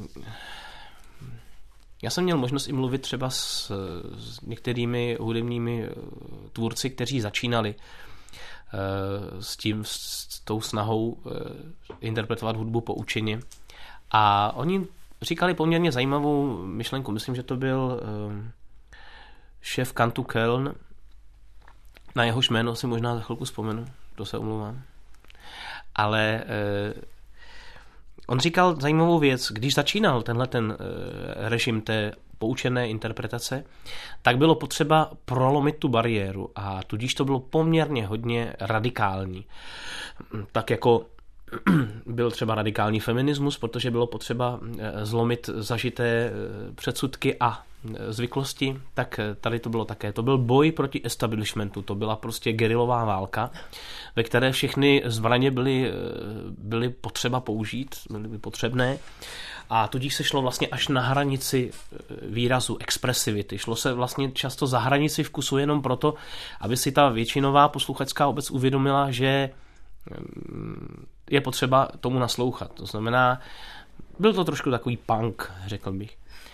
Já jsem měl možnost i mluvit třeba s některými hudebními tvůrci, kteří začínali s tou snahou interpretovat hudbu poučeně. A oni říkali poměrně zajímavou myšlenku. Myslím, že to byl šéf Cantu Köln, na jehož jméno si možná za chvilku vzpomenu, to se omlouvám. Ale on říkal zajímavou věc, když začínal ten režim té poučené interpretace, tak bylo potřeba prolomit tu bariéru a tudíž to bylo poměrně hodně radikální. Tak jako byl třeba radikální feminismus, protože bylo potřeba zlomit zažité předsudky a zvyklosti, tak tady to bylo také. To byl boj proti establishmentu, to byla prostě gerilová válka, ve které všechny zbraně byly potřeba použít, byly potřebné a tudíž se šlo vlastně až na hranici výrazu, expresivity. Šlo se vlastně často za hranici vkusu jenom proto, aby si ta většinová posluchačská obec uvědomila, že je potřeba tomu naslouchat. To znamená, byl to trošku takový punk, řekl bych.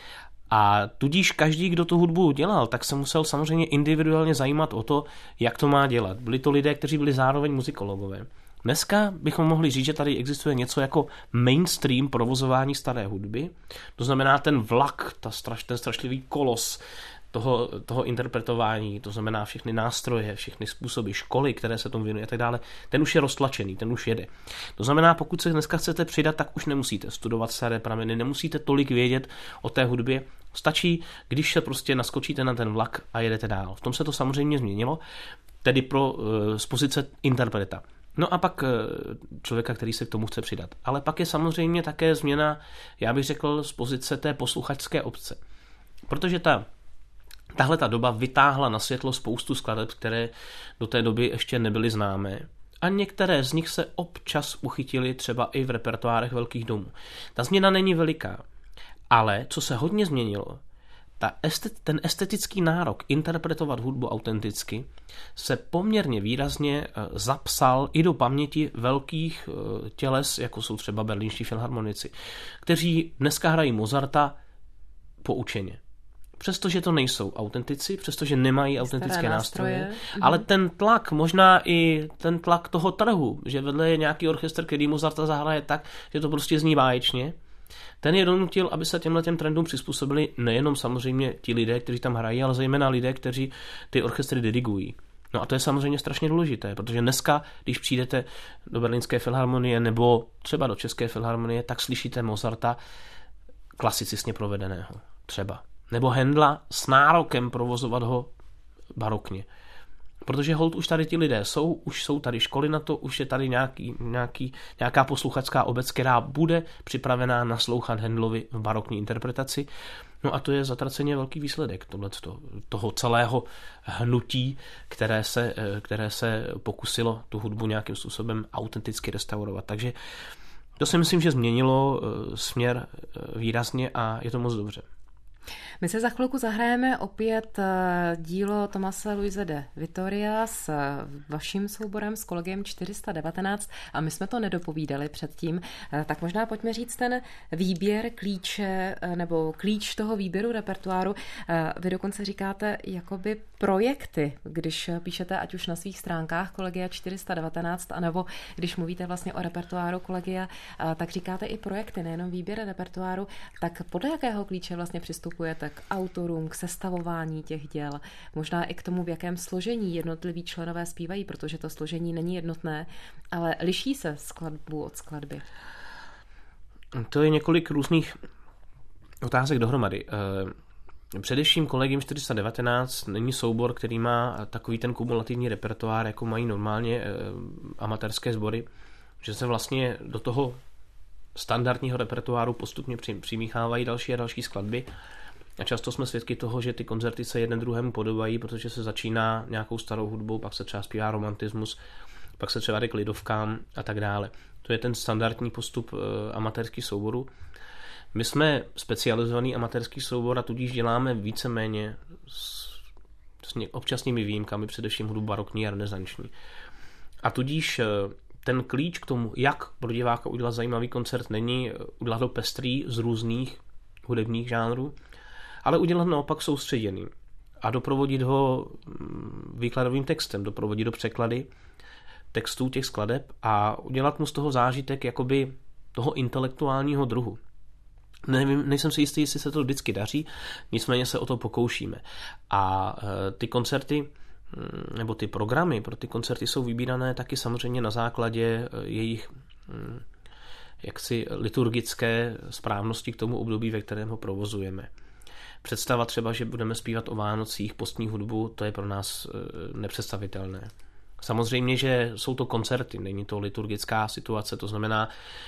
A tudíž každý, kdo tu hudbu dělal, tak se musel samozřejmě individuálně zajímat o to, jak to má dělat. Byli to lidé, kteří byli zároveň muzikologové. Dneska bychom mohli říct, že tady existuje něco jako mainstream provozování staré hudby. To znamená ten vlak, ten strašlivý kolos toho interpretování, to znamená všechny nástroje, všechny způsoby školy, které se tomu věnují a tak dále, ten už je roztlačený, ten už jede. To znamená, pokud se dneska chcete přidat, tak už nemusíte studovat staré prameny, nemusíte tolik vědět o té hudbě, stačí, když se prostě naskočíte na ten vlak a jedete dál. V tom se to samozřejmě změnilo, tedy z pozice interpreta. No a pak člověka, který se k tomu chce přidat. Ale pak je samozřejmě také změna, já bych řekl, z pozice té posluchačské obce. Protože tahle ta doba vytáhla na světlo spoustu skladeb, které do té doby ještě nebyly známé. A některé z nich se občas uchytily třeba i v repertoárech velkých domů. Ta změna není veliká, ale co se hodně změnilo, ten estetický nárok interpretovat hudbu autenticky se poměrně výrazně zapsal i do paměti velkých těles, jako jsou třeba berlínští filharmonici, kteří dneska hrají Mozarta poučeně. Přestože to nejsou autentici, přestože nemají autentické nástroje, ale ten tlak, možná i ten tlak toho trhu, že vedle je nějaký orchestr, který Mozarta zahraje tak, že to prostě zní báječně, ten je donutil, aby se těmhletěm trendům přizpůsobili nejenom samozřejmě ti lidé, kteří tam hrají, ale zejména lidé, kteří ty orchestry dirigují. No a to je samozřejmě strašně důležité, protože dneska, když přijdete do Berlínské filharmonie nebo třeba do České filharmonie, tak slyšíte Mozarta klasicistně provedeného. Třeba. Nebo Händla s nárokem provozovat ho barokně. Protože holt už tady ti lidé už jsou tady školy na to, už je tady nějaká posluchačská obec, která bude připravená naslouchat Händlovi v barokní interpretaci. No a to je zatraceně velký výsledek toho celého hnutí, které se pokusilo tu hudbu nějakým způsobem autenticky restaurovat. Takže to si myslím, že změnilo směr výrazně a je to moc dobře. My se za chvilku zahrajeme opět dílo Tomase Luise de Vitoria s vaším souborem, s kolegiem 419 a my jsme to nedopovídali předtím, tak možná pojďme říct ten výběr klíče nebo klíč toho výběru repertoáru. Vy dokonce říkáte jakoby projekty, když píšete ať už na svých stránkách kolegia 419, anebo když mluvíte vlastně o repertoáru kolegia, tak říkáte i projekty, nejenom výběr repertoáru. Tak podle jakého klíče vlastně přistupujete k autorům, k sestavování těch děl, možná i k tomu, v jakém složení jednotliví členové zpívají, protože to složení není jednotné, ale liší se skladbu od skladby? To je několik různých otázek dohromady. Především Collegium 419 není soubor, který má takový ten kumulativní repertoár, jako mají normálně amatérské sbory, že se vlastně do toho standardního repertoáru postupně přimíchávají další a další skladby. A často jsme svědky toho, že ty koncerty se jeden druhému podobají, protože se začíná nějakou starou hudbou, pak se třeba zpívá romantismus, pak se třeba jde k lidovkám a tak dále. To je ten standardní postup amatérských souborů. My jsme specializovaný amatérský soubor a tudíž děláme víceméně s občasnými výjimkami, především hudbu barokní a renesanční. A tudíž ten klíč k tomu, jak pro diváka udělat zajímavý koncert, není udělat ho pestrý z různých hudebních žánrů, ale udělat naopak soustředěný a doprovodit ho výkladovým textem, doprovodit do překlady textů těch skladeb a udělat mu z toho zážitek jakoby toho intelektuálního druhu. Nejsem si jistý, jestli se to vždycky daří, nicméně se o to pokoušíme. A ty koncerty nebo ty programy pro ty koncerty jsou vybírané taky samozřejmě na základě jejich jaksi liturgické správnosti k tomu období, ve kterém ho provozujeme. Představa třeba, že budeme zpívat o Vánocích postní hudbu, to je pro nás nepředstavitelné. Samozřejmě, že jsou to koncerty, není to liturgická situace, to znamená,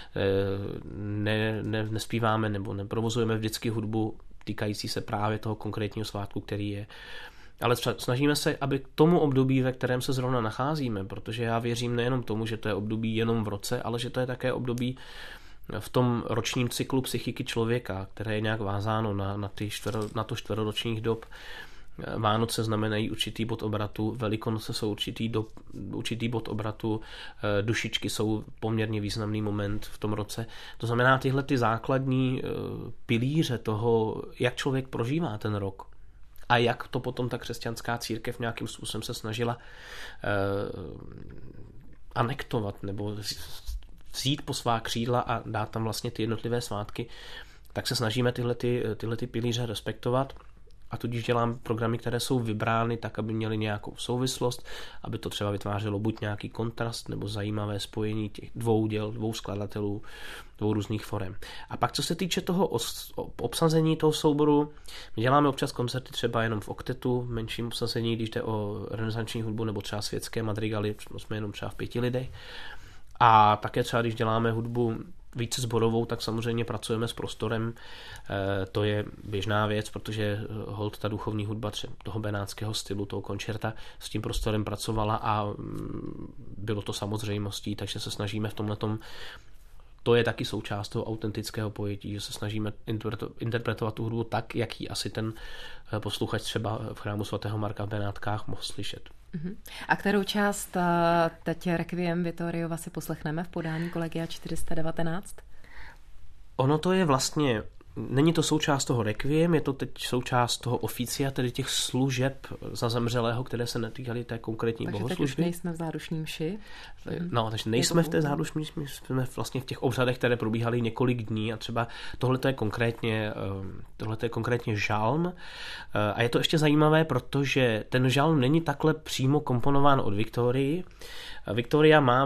nespíváme nebo neprovozujeme vždycky hudbu týkající se právě toho konkrétního svátku, který je. Ale snažíme se, aby k tomu období, ve kterém se zrovna nacházíme, protože já věřím nejenom tomu, že to je období jenom v roce, ale že to je také období v tom ročním cyklu psychiky člověka, které je nějak vázáno na to čtveroročních dob. Vánoce znamenají určitý bod obratu, Velikonoce jsou určitý bod obratu, dušičky jsou poměrně významný moment v tom roce. To znamená tyhle ty základní pilíře toho, jak člověk prožívá ten rok a jak to potom ta křesťanská církev nějakým způsobem se snažila anektovat nebo vzít po svá křídla a dát tam vlastně ty jednotlivé svátky, tak se snažíme tyhle pilíře respektovat. A tudíž dělám programy, které jsou vybrány tak, aby měly nějakou souvislost, aby to třeba vytvářelo buď nějaký kontrast nebo zajímavé spojení těch dvou děl, dvou skladatelů, dvou různých forem. A pak, co se týče toho obsazení toho souboru, my děláme občas koncerty třeba jenom v oktetu, v menším obsazení, když jde o renesanční hudbu nebo třeba světské madrigaly, jsme jenom třeba v 5 lidech. A také třeba, když děláme hudbu více sborovou, tak samozřejmě pracujeme s prostorem. To je běžná věc, protože holt ta duchovní hudba toho benátského stylu, toho koncerta s tím prostorem pracovala a bylo to samozřejmostí, takže se snažíme v tomhletom. To je taky součást toho autentického pojetí, že se snažíme interpretovat tu hudbu tak, jak ji asi ten posluchač třeba v chrámu svatého Marka v Benátkách mohl slyšet. A kterou část teď Requiem Vitoriova si poslechneme v podání Collegia 419? Ono to je vlastně, není to součást toho Requiem, je to teď součást toho oficia, tedy těch služeb za zemřelého, které se netýkaly té konkrétní bohoslužby. Takže teď už nejsme v zádušní mši. No, takže nejsme v té zádušní mši, jsme vlastně v těch obřadech, které probíhaly několik dní a třeba tohle je konkrétně žalm. A je to ještě zajímavé, protože ten žalm není takhle přímo komponován od Viktorii. Viktoria má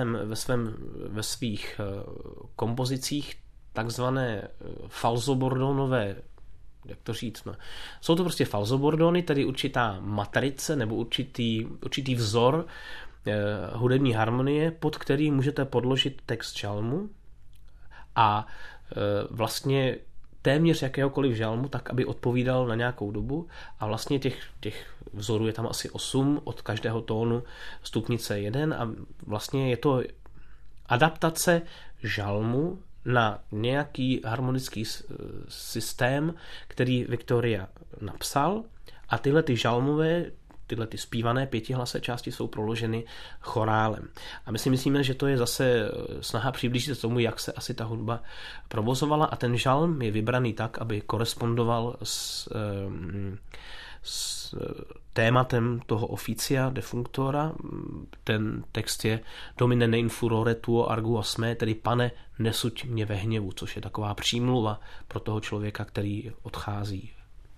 ve svých kompozicích takzvané falzobordonové, jak to říct, no. Jsou to prostě falzobordony, tedy určitá matrice nebo určitý vzor hudební harmonie, pod který můžete podložit text žalmu a vlastně téměř jakéhokoliv žalmu, tak aby odpovídal na nějakou dobu a vlastně těch vzorů je tam asi 8, od každého tónu stupnice 1 a vlastně je to adaptace žalmu na nějaký harmonický systém, který Victoria napsal, a tyhle ty žalmové, tyhle ty zpívané pětihlasé části jsou proloženy chorálem. A my si myslíme, že to je zase snaha přiblížit tomu, jak se asi ta hudba provozovala, a ten žalm je vybraný tak, aby korespondoval s tématem toho officia defunctora. Ten text je Domine ne in furore tuo arguas me, tedy Pane, nesuď mě ve hněvu, což je taková přímluva pro toho člověka, který odchází.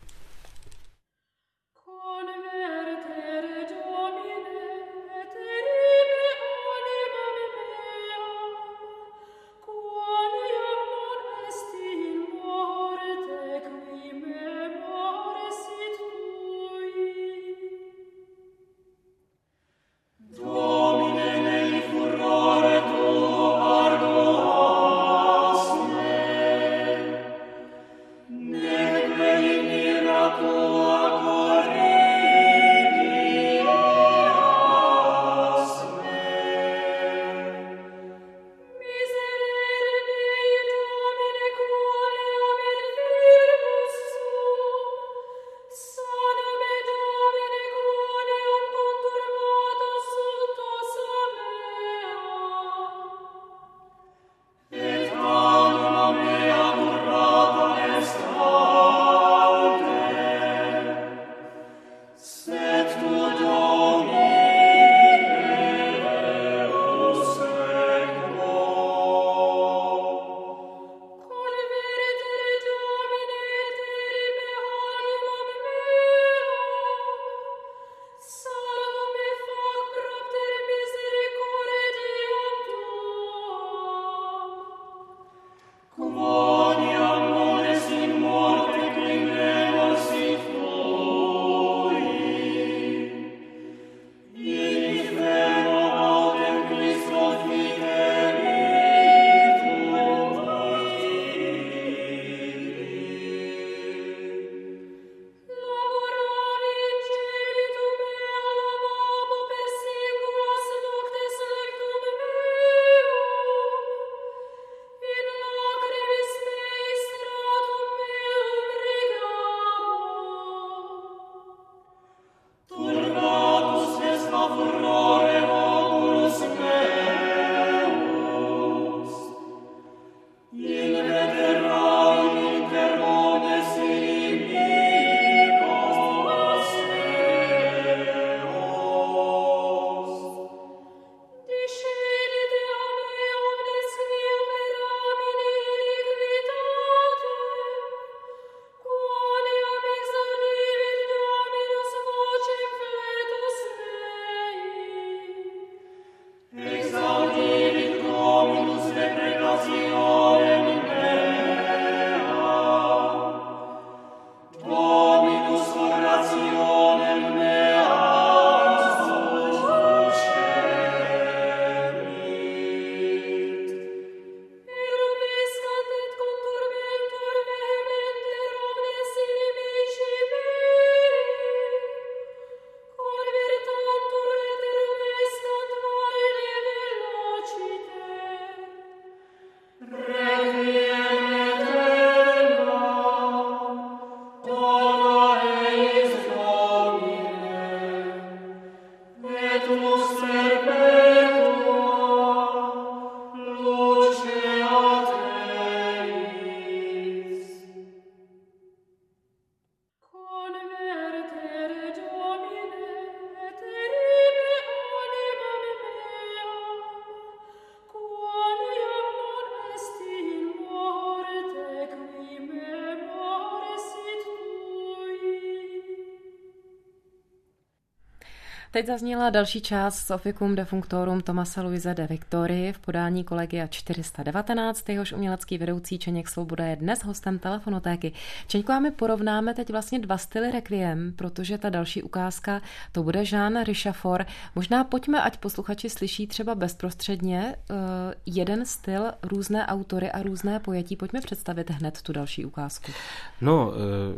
Teď zazněla další část Sophikum Defunctorum Thomase Louise de Victorii v podání Collegia 419. Jehož umělecký vedoucí Čeněk Svoboda je dnes hostem Telefonotéky. Čeňko, a my porovnáme teď vlastně dva styly requiem, protože ta další ukázka to bude Jean Richefort. Možná pojďme, ať posluchači slyší třeba bezprostředně jeden styl, různé autory a různé pojetí. Pojďme představit hned tu další ukázku. No,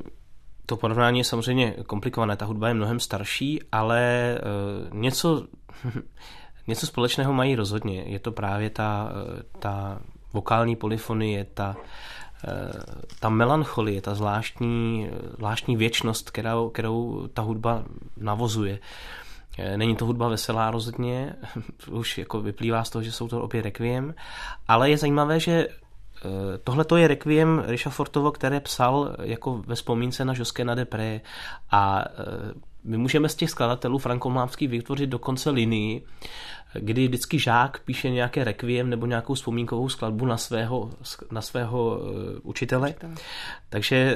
to porovnání je samozřejmě komplikované, ta hudba je mnohem starší, ale něco společného mají rozhodně. Je to právě ta vokální polyfonie, ta melancholie, ta zvláštní věčnost, kterou ta hudba navozuje. Není to hudba veselá rozhodně, už jako vyplývá z toho, že jsou to opět requiem, ale je zajímavé, že tohleto je requiem Richarda Fortovo, které psal jako ve vzpomínce na Josquina des Prés a my můžeme z těch skladatelů frankomlávských vytvořit dokonce linii, kdy vždycky žák píše nějaké requiem nebo nějakou vzpomínkovou skladbu na svého učitele. Takže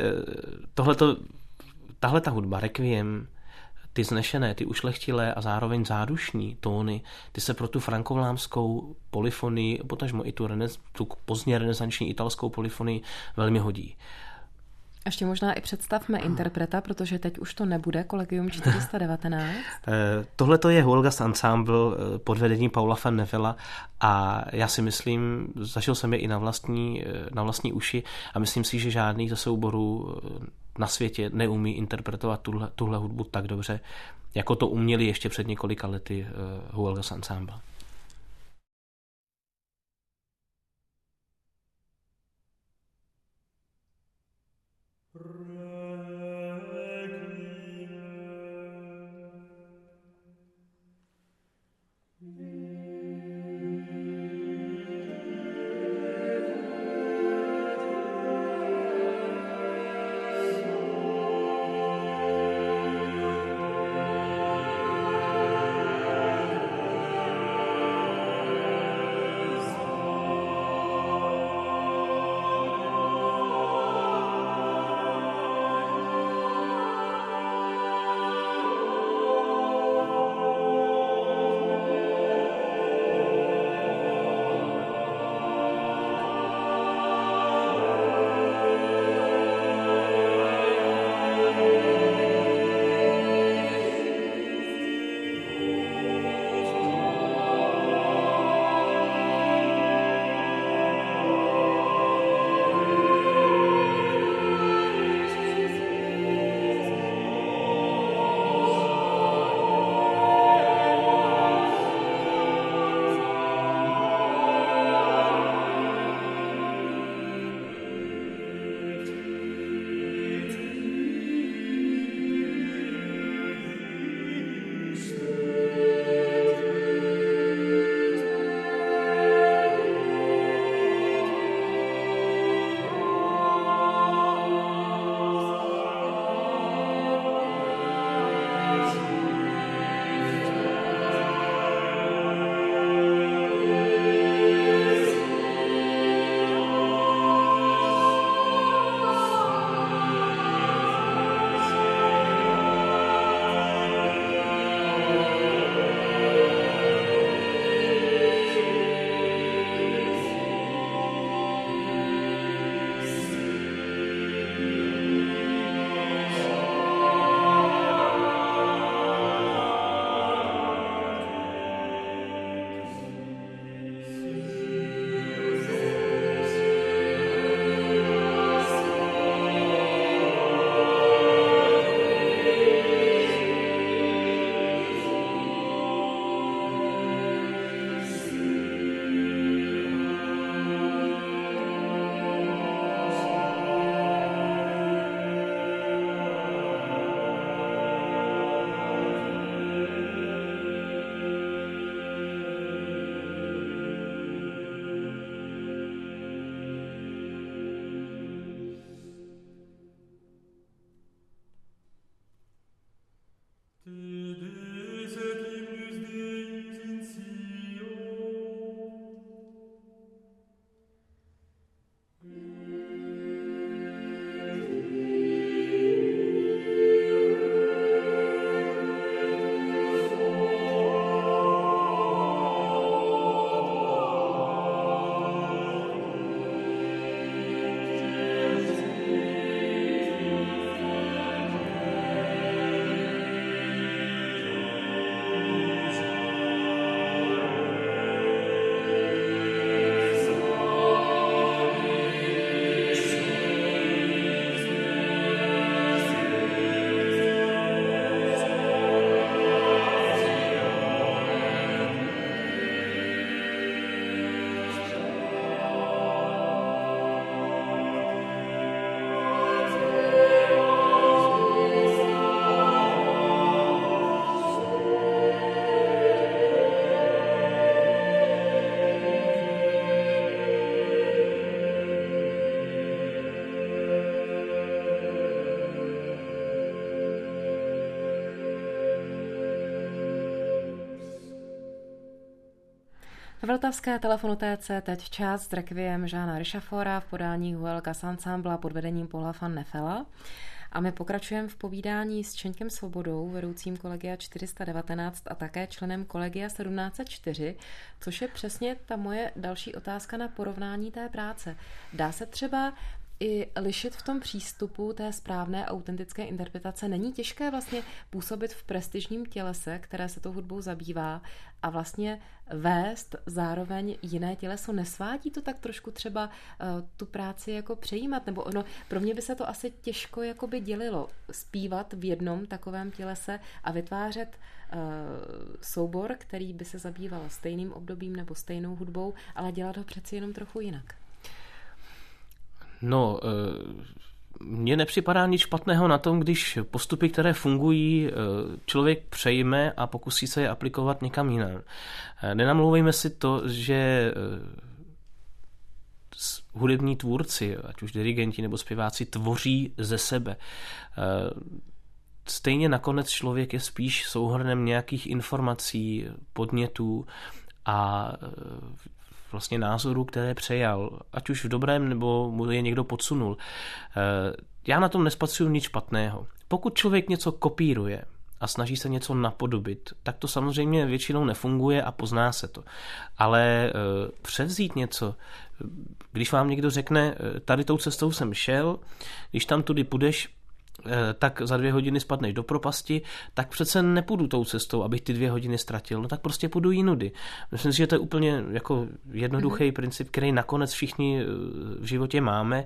tahle ta hudba, requiem, ty vznešené, ty ušlechtilé a zároveň zádušní tóny, ty se pro tu frankovlámskou polyfonii, potažmo i tu pozdně renesanční italskou polyfonii velmi hodí. Ještě možná i představme interpreta, protože teď už to nebude Collegium 419. Tohle to je Huelgas Ensemble pod vedením Paula van Nevela a já si myslím, zažil jsem je i na vlastní uši a myslím si, že žádný ze souborů na světě neumí interpretovat tuhle hudbu tak dobře, jako to uměli ještě před několika lety Huelgas Ensemble. V vltavské telefonotéce teď čas s requiem Jeana Richafora v podání Huel Gas Ensemble pod vedením Paula van Neffela. A my pokračujeme v povídání s Čeňkem Svobodou, vedoucím kolegia 419 a také členem kolegia 1704, což je přesně ta moje další otázka na porovnání té práce. Dá se třeba i lišit v tom přístupu té správné autentické interpretace? Není těžké vlastně působit v prestižním tělese, které se tou hudbou zabývá, a vlastně vést zároveň jiné těleso? Nesvádí to tak trošku třeba tu práci jako přejímat? Nebo pro mě by se to asi těžko jakoby dělilo. Zpívat v jednom takovém tělese a vytvářet soubor, který by se zabýval stejným obdobím nebo stejnou hudbou, ale dělat ho přeci jenom trochu jinak. No, mně nepřipadá nic špatného na tom, když postupy, které fungují, člověk přejme a pokusí se je aplikovat někam jinam. Nenamlouvejme si to, že hudební tvůrci, ať už dirigenti nebo zpěváci, tvoří ze sebe. Stejně nakonec člověk je spíš souhrnem nějakých informací, podnětů a vlastně názorů, které přejal, ať už v dobrém, nebo mu je někdo podsunul. Já na tom nespatřuju nic špatného. Pokud člověk něco kopíruje a snaží se něco napodobit, tak to samozřejmě většinou nefunguje a pozná se to. Ale převzít něco, když vám někdo řekne, tady tou cestou jsem šel, když tam tudy půjdeš, tak za 2 hodiny spadneš do propasti, tak přece nepůjdu tou cestou, abych ty 2 hodiny ztratil, no tak prostě půjdu jinudy. Myslím si, že to je úplně jako jednoduchý princip, který nakonec všichni v životě máme,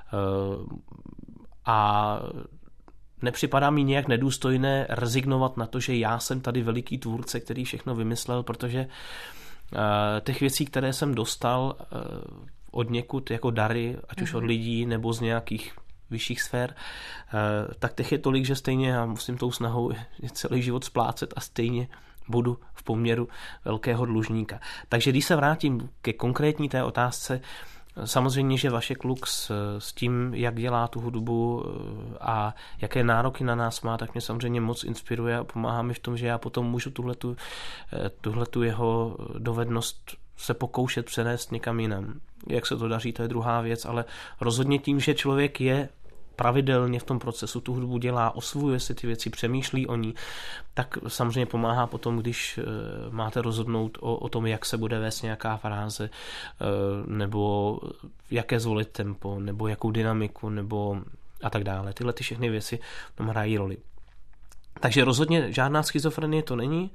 a nepřipadá mi nějak nedůstojné rezignovat na to, že já jsem tady veliký tvůrce, který všechno vymyslel, protože těch věcí, které jsem dostal od někud jako dary, ať už od lidí nebo z nějakých vyšších sfér, tak těch je tolik, že stejně já musím tou snahou celý život splácet a stejně budu v poměru velkého dlužníka. Takže když se vrátím ke konkrétní té otázce, samozřejmě, že Vašek Lux s tím, jak dělá tu hudbu a jaké nároky na nás má, tak mě samozřejmě moc inspiruje a pomáhá mi v tom, že já potom můžu tuhletu jeho dovednost se pokoušet přenést někam jinam. Jak se to daří, to je druhá věc, ale rozhodně tím, že člověk je pravidelně v tom procesu, tu hudbu dělá, osvojuje si ty věci, přemýšlí o ní, tak samozřejmě pomáhá potom, když máte rozhodnout o tom, jak se bude vést nějaká fráze, nebo jaké zvolit tempo, nebo jakou dynamiku, nebo a tak dále. Tyhle ty všechny věci tam hrají roli. Takže rozhodně žádná schizofrenie to není.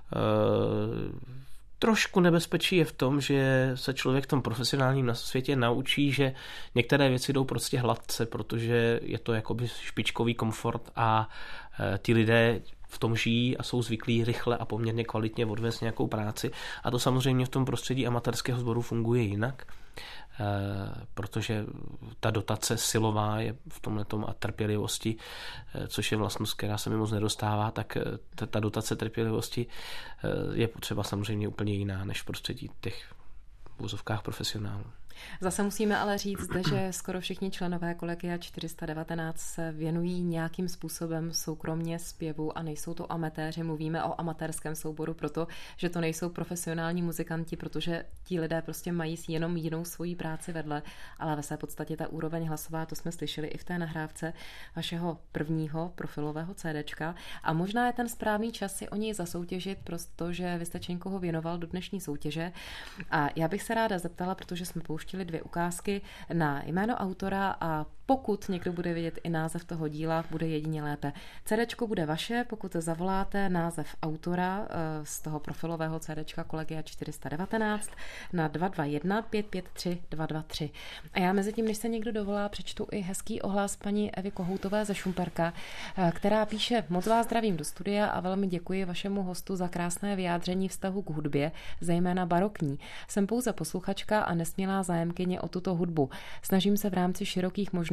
Trošku nebezpečí je v tom, že se člověk v tom profesionálním světě naučí, že některé věci jdou prostě hladce, protože je to jakoby špičkový komfort a ty lidé v tom žijí a jsou zvyklí rychle a poměrně kvalitně odvést nějakou práci. A to samozřejmě v tom prostředí amatérského sboru funguje jinak, protože ta dotace silová je v tomhletom a trpělivosti, což je vlastnost, která se mi moc nedostává, tak ta dotace trpělivosti je potřeba samozřejmě úplně jiná než v prostředí těch v úzovkách profesionálů. Zase musíme ale říct, že skoro všichni členové kolegia 419 se věnují nějakým způsobem soukromně zpěvu a nejsou to amatéři. Mluvíme o amatérském souboru, protože to nejsou profesionální muzikanti, protože ti lidé prostě mají jenom jinou svoji práci vedle, ale ve své podstatě ta úroveň hlasová, to jsme slyšeli i v té nahrávce vašeho prvního profilového CDčka, a možná je ten správný čas si o něj zasoutěžit, protože vy jste Čeňko ho věnoval do dnešní soutěže. A já bych se ráda zeptala, protože jsme pouštili 2 ukázky, na jméno autora, a pokud někdo bude vědět i název toho díla, bude jedině lépe. CDčko bude vaše, pokud zavoláte název autora z toho profilového CDčka kolegia 419 na 221 553 223. A já mezi tím, než se někdo dovolá, přečtu i hezký ohlas paní Evy Kohoutové ze Šumperka, která píše: moc vás zdravím do studia a velmi děkuji vašemu hostu za krásné vyjádření vztahu k hudbě, zejména barokní. Jsem pouze posluchačka a nesmělá zájemkyně o tuto hudbu. Snažím se v rámci širokých možností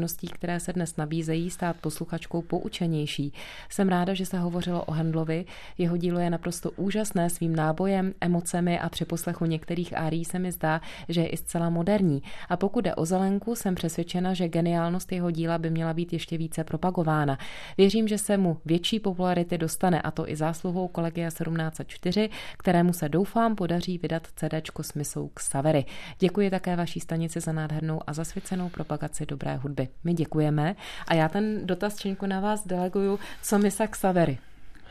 možností, které se dnes nabízejí, stát posluchačkou poučenější. Jsem ráda, že se hovořilo o Handlovi. Jeho dílo je naprosto úžasné svým nábojem, emocemi a při poslechu některých árií se mi zdá, že je i zcela moderní. A pokud jde o Zelenku, jsem přesvědčena, že geniálnost jeho díla by měla být ještě více propagována. Věřím, že se mu větší popularity dostane, a to i zásluhou Kolegia 1704, kterému se doufám podaří vydat CDčko s misou Xavery. Děkuji také vaší stanici za nádhernou a zasvěcenou propagaci dobré hudby. My děkujeme a já ten dotaz, Čeňko, na vás deleguju. Co misa Xavery?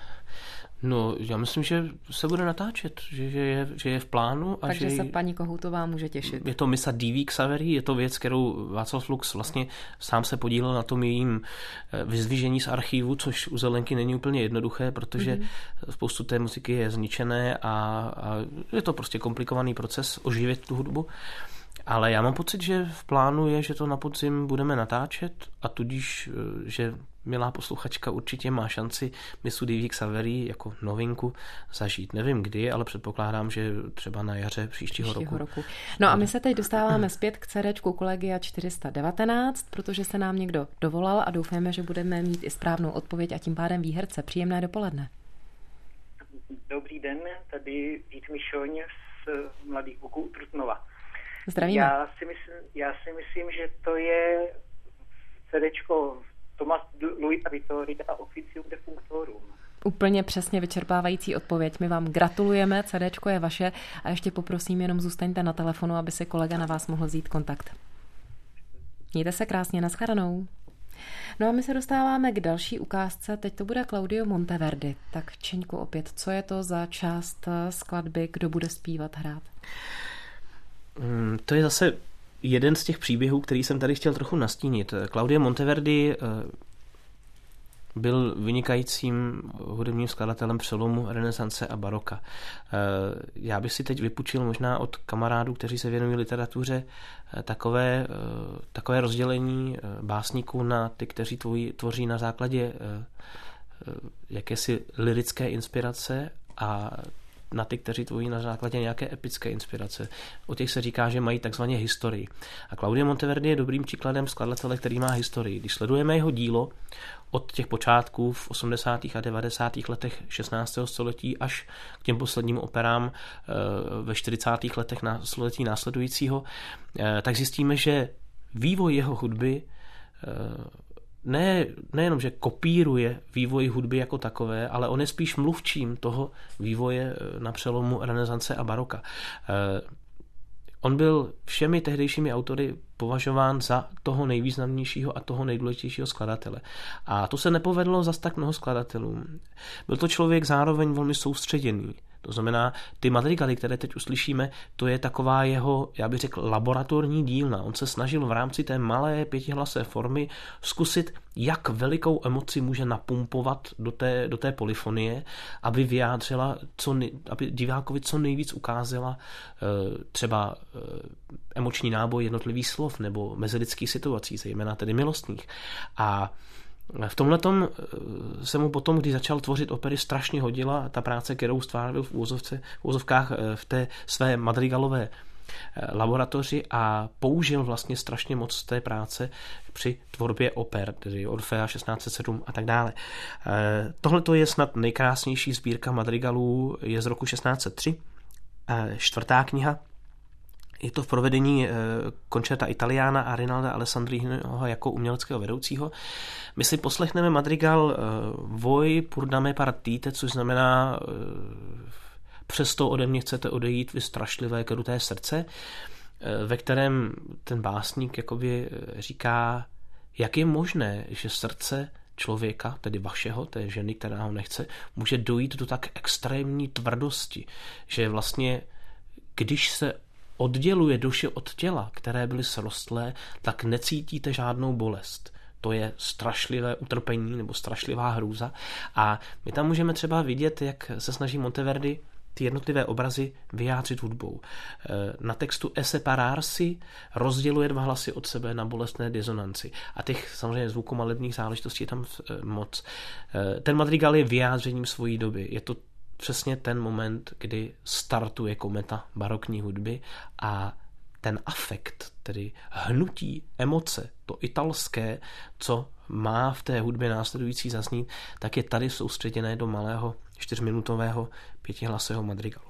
No, já myslím, že se bude natáčet, že je v plánu. A takže že se paní Kohoutová může těšit. Je to misa DV Xavery, je to věc, kterou Václav Lux vlastně sám se podílel na tom jejím vyzdvižení z archivu, což u Zelenky není úplně jednoduché, protože spoustu té muziky je zničené a je to prostě komplikovaný proces oživit tu hudbu. Ale já mám pocit, že v plánu je, že to na podzim budeme natáčet a tudíž, že milá posluchačka určitě má šanci misu DV Xavery jako novinku zažít. Nevím kdy, ale předpokládám, že třeba na jaře příštího roku. No a my se teď dostáváme zpět k CDčku Kolegia 419, protože se nám někdo dovolal a doufáme, že budeme mít i správnou odpověď a tím pádem výherce. Příjemné dopoledne. Dobrý den, tady Vít Mišoň z Mladých Buků Trutnova. Zdravíme. Já si myslím, že to je CDčko Thomas Louis Vittoria Officium de Functorum. Úplně přesně vyčerpávající odpověď. My vám gratulujeme, CDčko je vaše a ještě poprosím, jenom zůstaňte na telefonu, aby si kolega na vás mohl vzít kontakt. Mějte se krásně, nashledanou. No a my se dostáváme k další ukázce, teď to bude Claudio Monteverdi. Tak Čeňku opět, co je to za část skladby, kdo bude zpívat, hrát? To je zase jeden z těch příběhů, který jsem tady chtěl trochu nastínit. Claudio Monteverdi byl vynikajícím hudebním skladatelem přelomu renesance a baroka. Já bych si teď vypůjčil možná od kamarádů, kteří se věnují literatuře, takové rozdělení básníků na ty, kteří tvoří na základě jakési lyrické inspirace a na ty, kteří tvoří na základě nějaké epické inspirace. O těch se říká, že mají takzvaně historii. A Claudio Monteverdi je dobrým příkladem skladatele, který má historii. Když sledujeme jeho dílo od těch počátků v 80. a 90. letech 16. století až k těm posledním operám ve 40. letech století následujícího, tak zjistíme, že vývoj jeho hudby nejenom, že kopíruje vývoj hudby jako takové, ale on je spíš mluvčím toho vývoje na přelomu renesance a baroka. On byl všemi tehdejšími autory považován za toho nejvýznamnějšího a toho nejdůležitějšího skladatele. A to se nepovedlo zas tak mnoho skladatelům. Byl to člověk zároveň velmi soustředěný. To znamená, ty madrigaly, které teď uslyšíme, to je taková jeho, já bych řekl, laboratorní dílna. On se snažil v rámci té malé pětihlasé formy zkusit, jak velikou emoci může napumpovat do té polyfonie, aby vyjádřila, aby divákovi co nejvíc ukázala třeba emoční náboj jednotlivých slov nebo mezilidských situací, zejména tedy milostných. A v tomhletom se mu potom, když začal tvořit opery, strašně hodila ta práce, kterou stváril v úvozovkách v té své madrigalové laboratoři a použil vlastně strašně moc té práce při tvorbě oper, tedy Orfea 1607 a tak dále. Tohle je snad nejkrásnější sbírka madrigalů, je z roku 1603, čtvrtá kniha. Je to v provedení Concerta Italiana a Rinalda Alessandriniho jako uměleckého vedoucího. My si poslechneme madrigal Voi pur da me partite, což znamená přesto ode mě chcete odejít vy strašlivé kruté srdce, ve kterém ten básník jakoby říká, jak je možné, že srdce člověka, tedy vašeho, té ženy, která ho nechce, může dojít do tak extrémní tvrdosti, že vlastně, když se odděluje duše od těla, které byly srostlé, tak necítíte žádnou bolest. To je strašlivé utrpení nebo strašlivá hrůza. A my tam můžeme třeba vidět, jak se snaží Monteverdi ty jednotlivé obrazy vyjádřit hudbou. Na textu E separarsi rozděluje dva hlasy od sebe na bolestné disonanci. A těch samozřejmě zvukomalebných záležitostí je tam moc. Ten madrigal je vyjádřením svojí doby. Je to přesně ten moment, kdy startuje kometa barokní hudby a ten afekt, tedy hnutí, emoce, to italské, co má v té hudbě následující zaznít, tak je tady soustředěné do malého 4minutového 5hlasového madrigalu.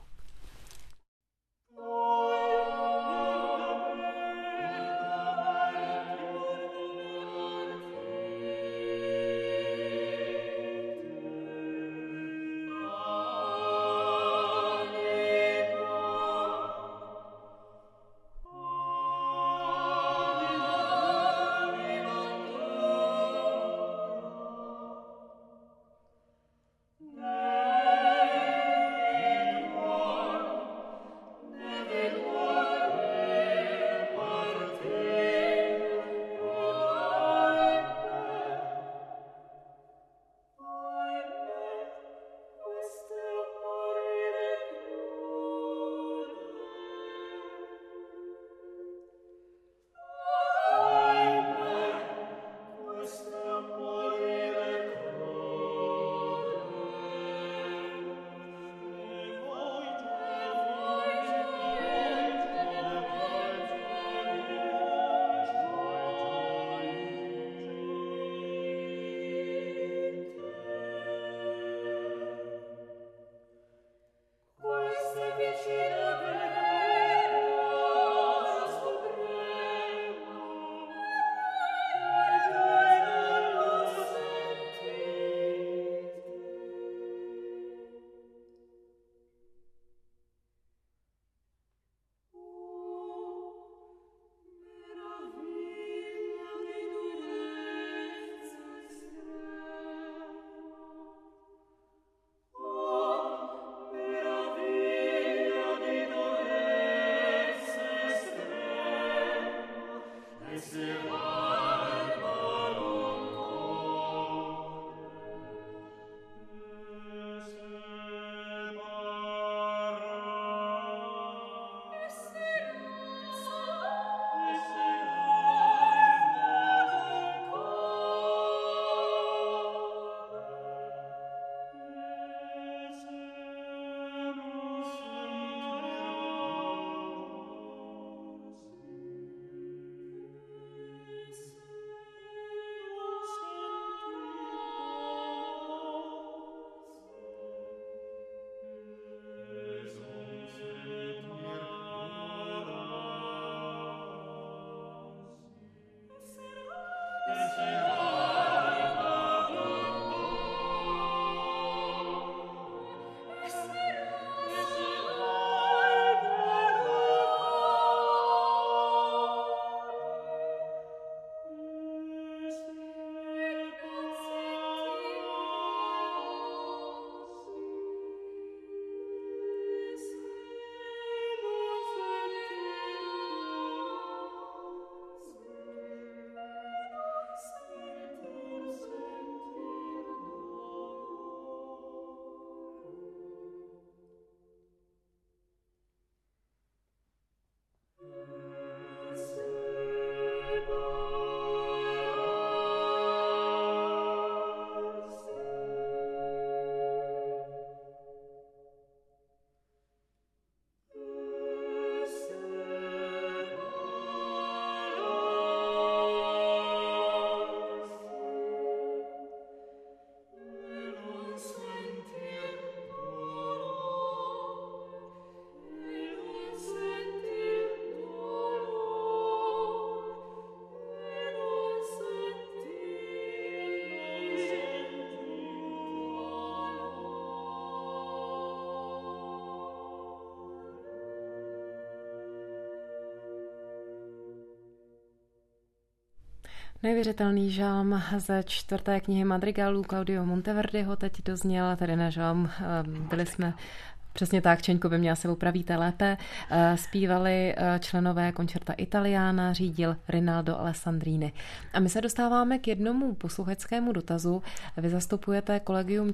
Neuvěřitelný žalm ze 4. knihy madrigalů Claudio Monteverdiho teď dozněl, tedy ne žalm, byli jsme přesně tak, Čeňko, vy mě asi opravíte lépe. Zpívali členové Concerta Italiana, řídil Rinaldo Alessandrini. A my se dostáváme k jednomu posluchačskému dotazu. Vy zastupujete Collegium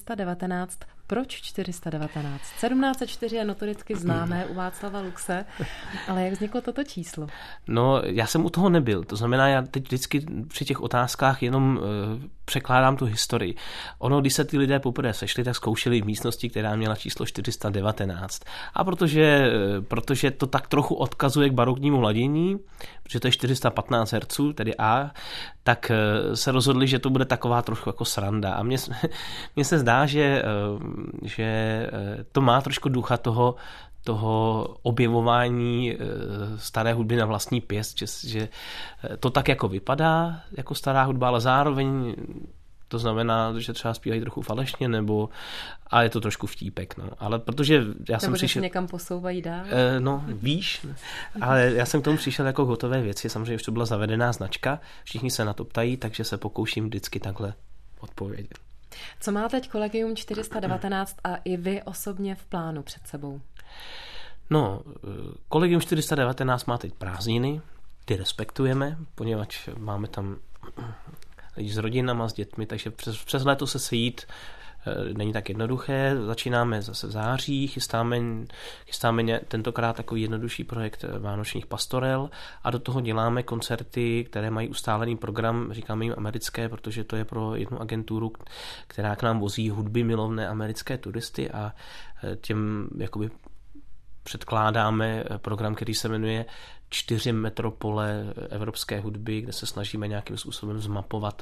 419. Proč 419? 1704 je notoricky známé u Václava Luxe, ale jak vzniklo toto číslo? No, já jsem u toho nebyl. To znamená, já teď vždycky při těch otázkách jenom překládám tu historii. Ono, když se ty lidé poprvé sešli, tak zkoušeli v místnosti, která měla číslo 419. 419. A protože to tak trochu odkazuje k baroknímu ladění, protože to je 415 Hz, tedy A, tak se rozhodli, že to bude taková trošku jako sranda. A mně se zdá, že to má trošku ducha toho objevování staré hudby na vlastní pěst, že to tak jako vypadá jako stará hudba, ale zároveň to znamená, že třeba zpívají trochu falešně, a je to trošku vtípek. No. Ale protože já jsem přišel... Nebo někam posouvají dál? No, víš, ale já jsem k tomu přišel jako hotové věci. Samozřejmě už to byla zavedená značka, všichni se na to ptají, takže se pokouším vždycky takhle odpovědět. Co má teď Collegium 419 a i vy osobně v plánu před sebou? No, Collegium 419 má teď prázdniny, ty respektujeme, poněvadž máme tam lidi s rodinama, s dětmi, takže přes léto se sejít není tak jednoduché. Začínáme zase v září, chystáme tentokrát takový jednodušší projekt vánočních pastorel a do toho děláme koncerty, které mají ustálený program, říkáme jim americké, protože to je pro jednu agenturu, která k nám vozí hudby milovné americké turisty a těm jakoby předkládáme program, který se jmenuje 4 metropole evropské hudby, kde se snažíme nějakým způsobem zmapovat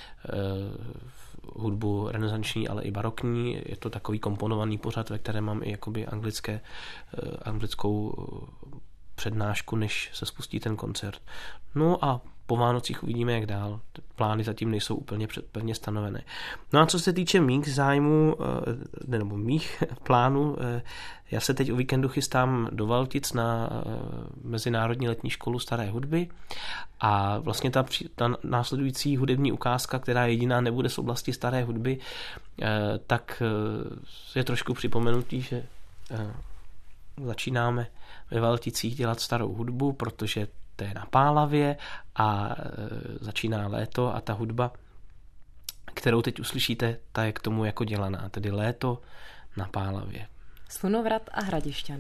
hudbu renesanční, ale i barokní. Je to takový komponovaný pořad, ve kterém mám i jakoby anglickou přednášku, než se spustí ten koncert. No a po Vánocích uvidíme, jak dál. Plány zatím nejsou úplně pevně stanovené. No a co se týče mých zájmů, nebo mých plánů, já se teď o víkendu chystám do Valtic na Mezinárodní letní školu staré hudby a vlastně ta následující hudební ukázka, která jediná nebude z oblasti staré hudby, tak je trošku připomenutý, že začínáme ve Valticích dělat starou hudbu, protože to je na Pálavě a začíná léto a ta hudba, kterou teď uslyšíte, ta je k tomu jako dělaná, tedy léto na Pálavě. Slunovrat a Hradišťana.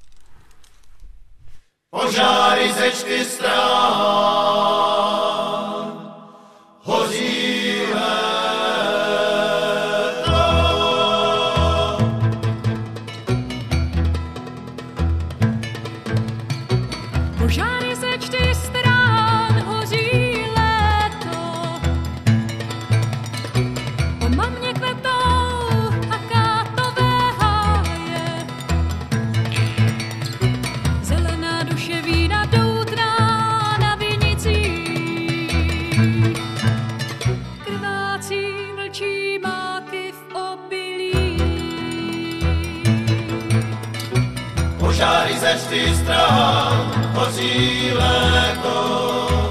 Požáry ze 4 strán, hoří léto. Požáry ze 4 strán, hoří léto. Po mamě kvetou a kátové háje. Zelená duše vína doutná na vinicích. Krvácí vlčí máky v obilí. Požáry ze 4 strán, hoří léto.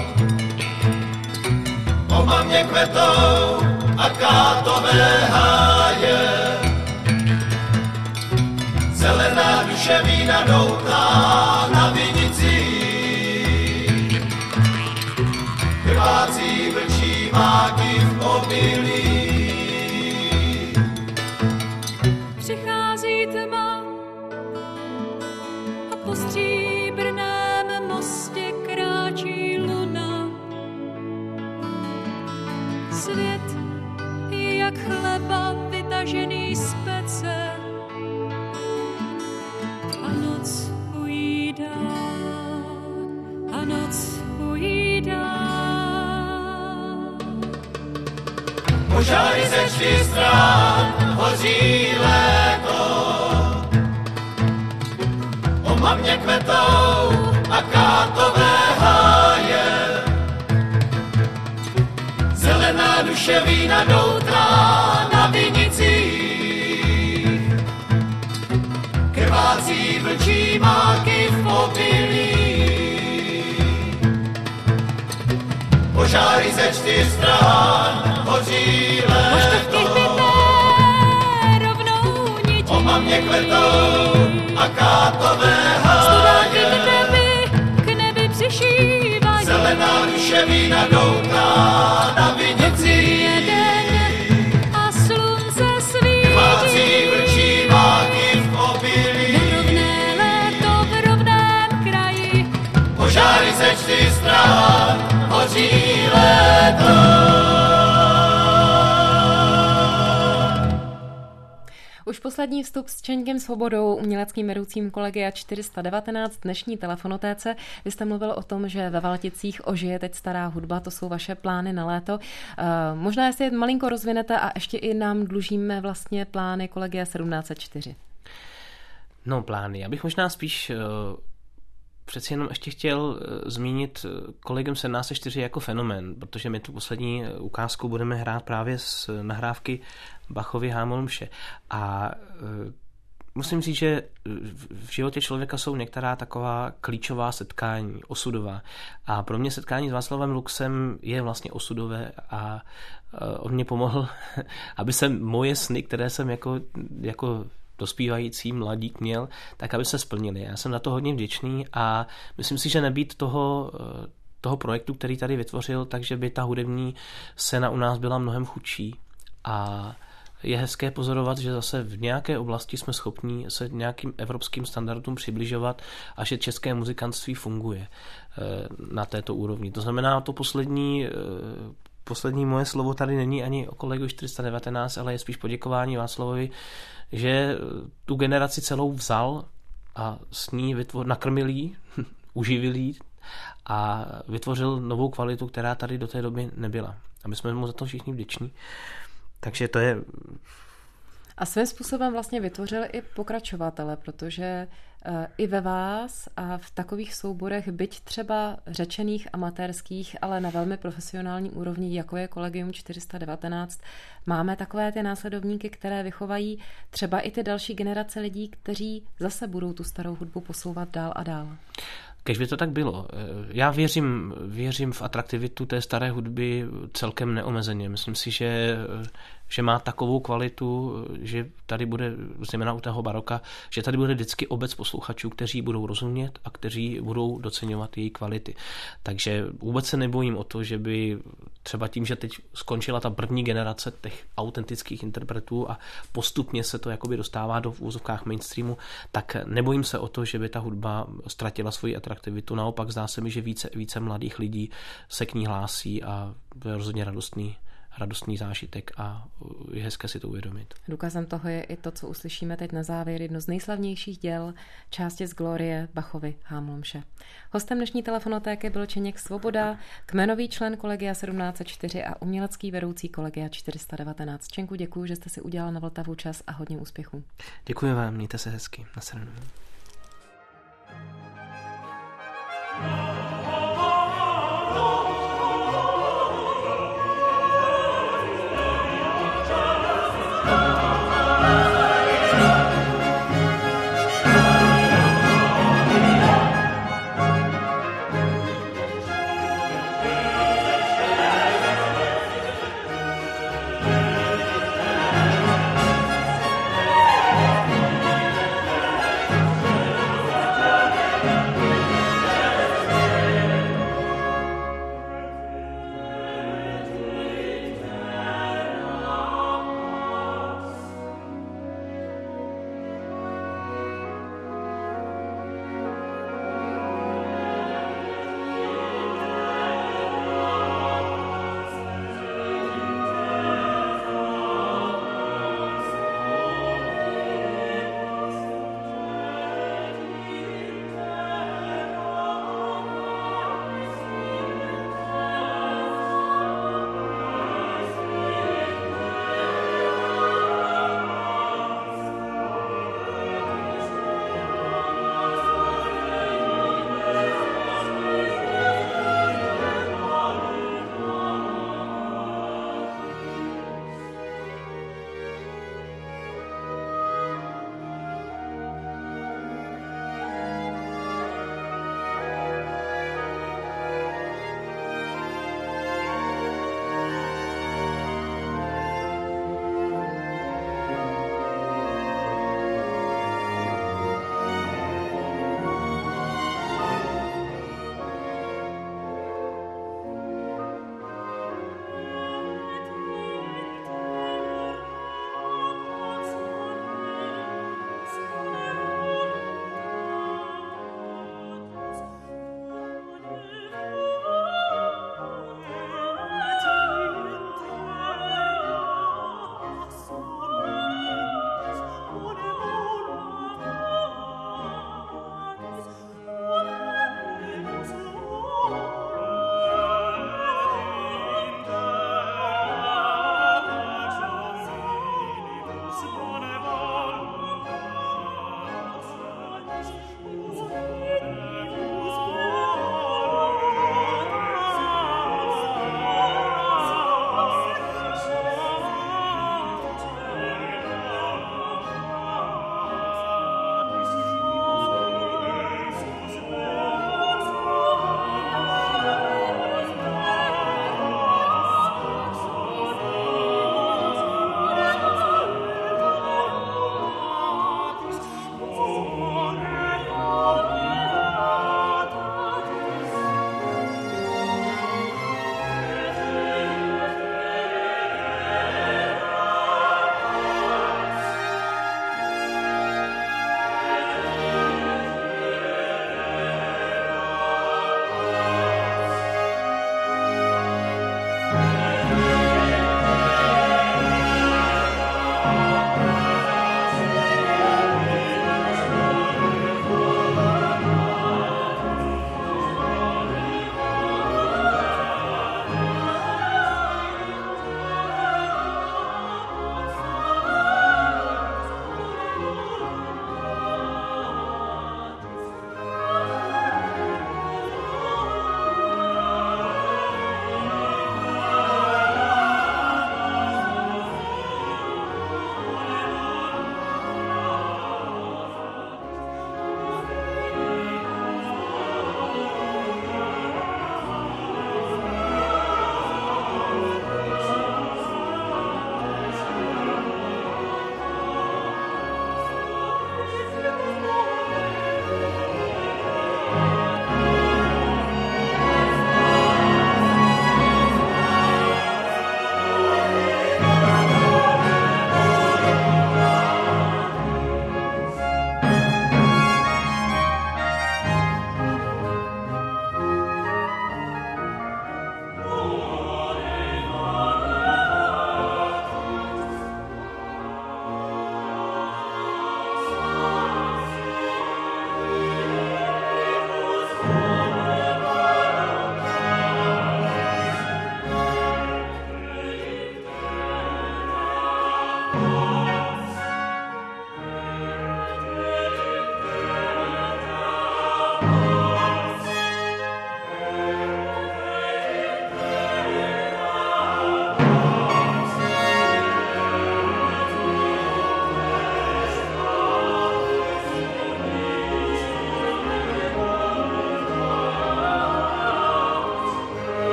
Po mamě kvetou a kátové háje. Zelená duše vína doutná na vinicích. Krvácí vlčí máky v obilí. Přichází tma a po stříbrném mostě kráčí luna. Svět je jak chleba vytažený z pece a noc ujídá, a noc ujídá. Požáry ze 4 strán, hoří léto. O mamě kvetou a kátové háje. Zelená duše vína doutná na vinicích. Krvácí vlčí máky v obilí. Požáry ze 4 strán, hoří léto. O mamě kvetou a kátové háje. K nebi přišívají. Zelená duše vína doutná na vinicích. A slunce svítí. Krvácí vlčí máky v obilí. Nerovné léto v rovném kraji. Požáry ze 4 strán, hoří léto. Už poslední vstup s Čeňkem Svobodou, uměleckým vedoucím Kolegia 419 dnešní telefonotéce. Vy jste mluvil o tom, že ve Valticích ožije teď stará hudba, to jsou vaše plány na léto. Možná, jestli je malinko rozvinete a ještě i nám dlužíme vlastně plány Kolegia 1704. No, plány. Já bych možná spíš přeci jenom ještě chtěl zmínit Kolegium 1704 jako fenomén, protože my tu poslední ukázku budeme hrát právě z nahrávky Bachovy Hámolmše. A musím říct, že v životě člověka jsou některá taková klíčová setkání, osudová. A pro mě setkání s Václavem Luxem je vlastně osudové a on mě pomohl, aby se moje sny, které jsem jako dospívající mladík měl, tak aby se splnili. Já jsem na to hodně vděčný a myslím si, že nebýt toho projektu, který tady vytvořil, takže by ta hudební scéna u nás byla mnohem chudší. A je hezké pozorovat, že zase v nějaké oblasti jsme schopni se nějakým evropským standardům přibližovat a že české muzikantství funguje na této úrovni. To znamená, to poslední moje slovo tady není ani o Kolegiu 419, ale je spíš poděkování Václavovi, že tu generaci celou vzal a s ní nakrmil jí, uživil jí a vytvořil novou kvalitu, která tady do té doby nebyla. A my jsme mu za to všichni vděční. Takže to je... A svým způsobem vlastně vytvořil i pokračovatele, protože i ve vás a v takových souborech, byť třeba řečených, amatérských, ale na velmi profesionální úrovni, jako je Kolegium 419, máme takové ty následovníky, které vychovají třeba i ty další generace lidí, kteří zase budou tu starou hudbu posouvat dál a dál. Kež by to tak bylo. Já věřím v atraktivitu té staré hudby celkem neomezeně. Myslím si, že má takovou kvalitu, že tady bude, zejména u toho baroka, že tady bude vždycky obec posluchačů, kteří budou rozumět a kteří budou doceňovat její kvality. Takže vůbec se nebojím o to, že by třeba tím, že teď skončila ta první generace těch autentických interpretů a postupně se to jakoby dostává do úzovkách mainstreamu, tak nebojím se o to, že by ta hudba ztratila svoji atraktivitu. Naopak zdá se mi, že více mladých lidí se k ní hlásí a to je rozhodně radostný zážitek a je hezké si to uvědomit. Důkazem toho je i to, co uslyšíme teď na závěr, jedno z nejslavnějších děl, části z Glorie Bachovy Hámolmše. Hostem dnešní telefonotéky byl Čeněk Svoboda, kmenový člen Kolegia 1704 a umělecký vedoucí Kolegia 419. Čenku, děkuji, že jste si udělal na Vltavu čas a hodně úspěchů. Děkuji vám, mějte se hezky. Na shledanou.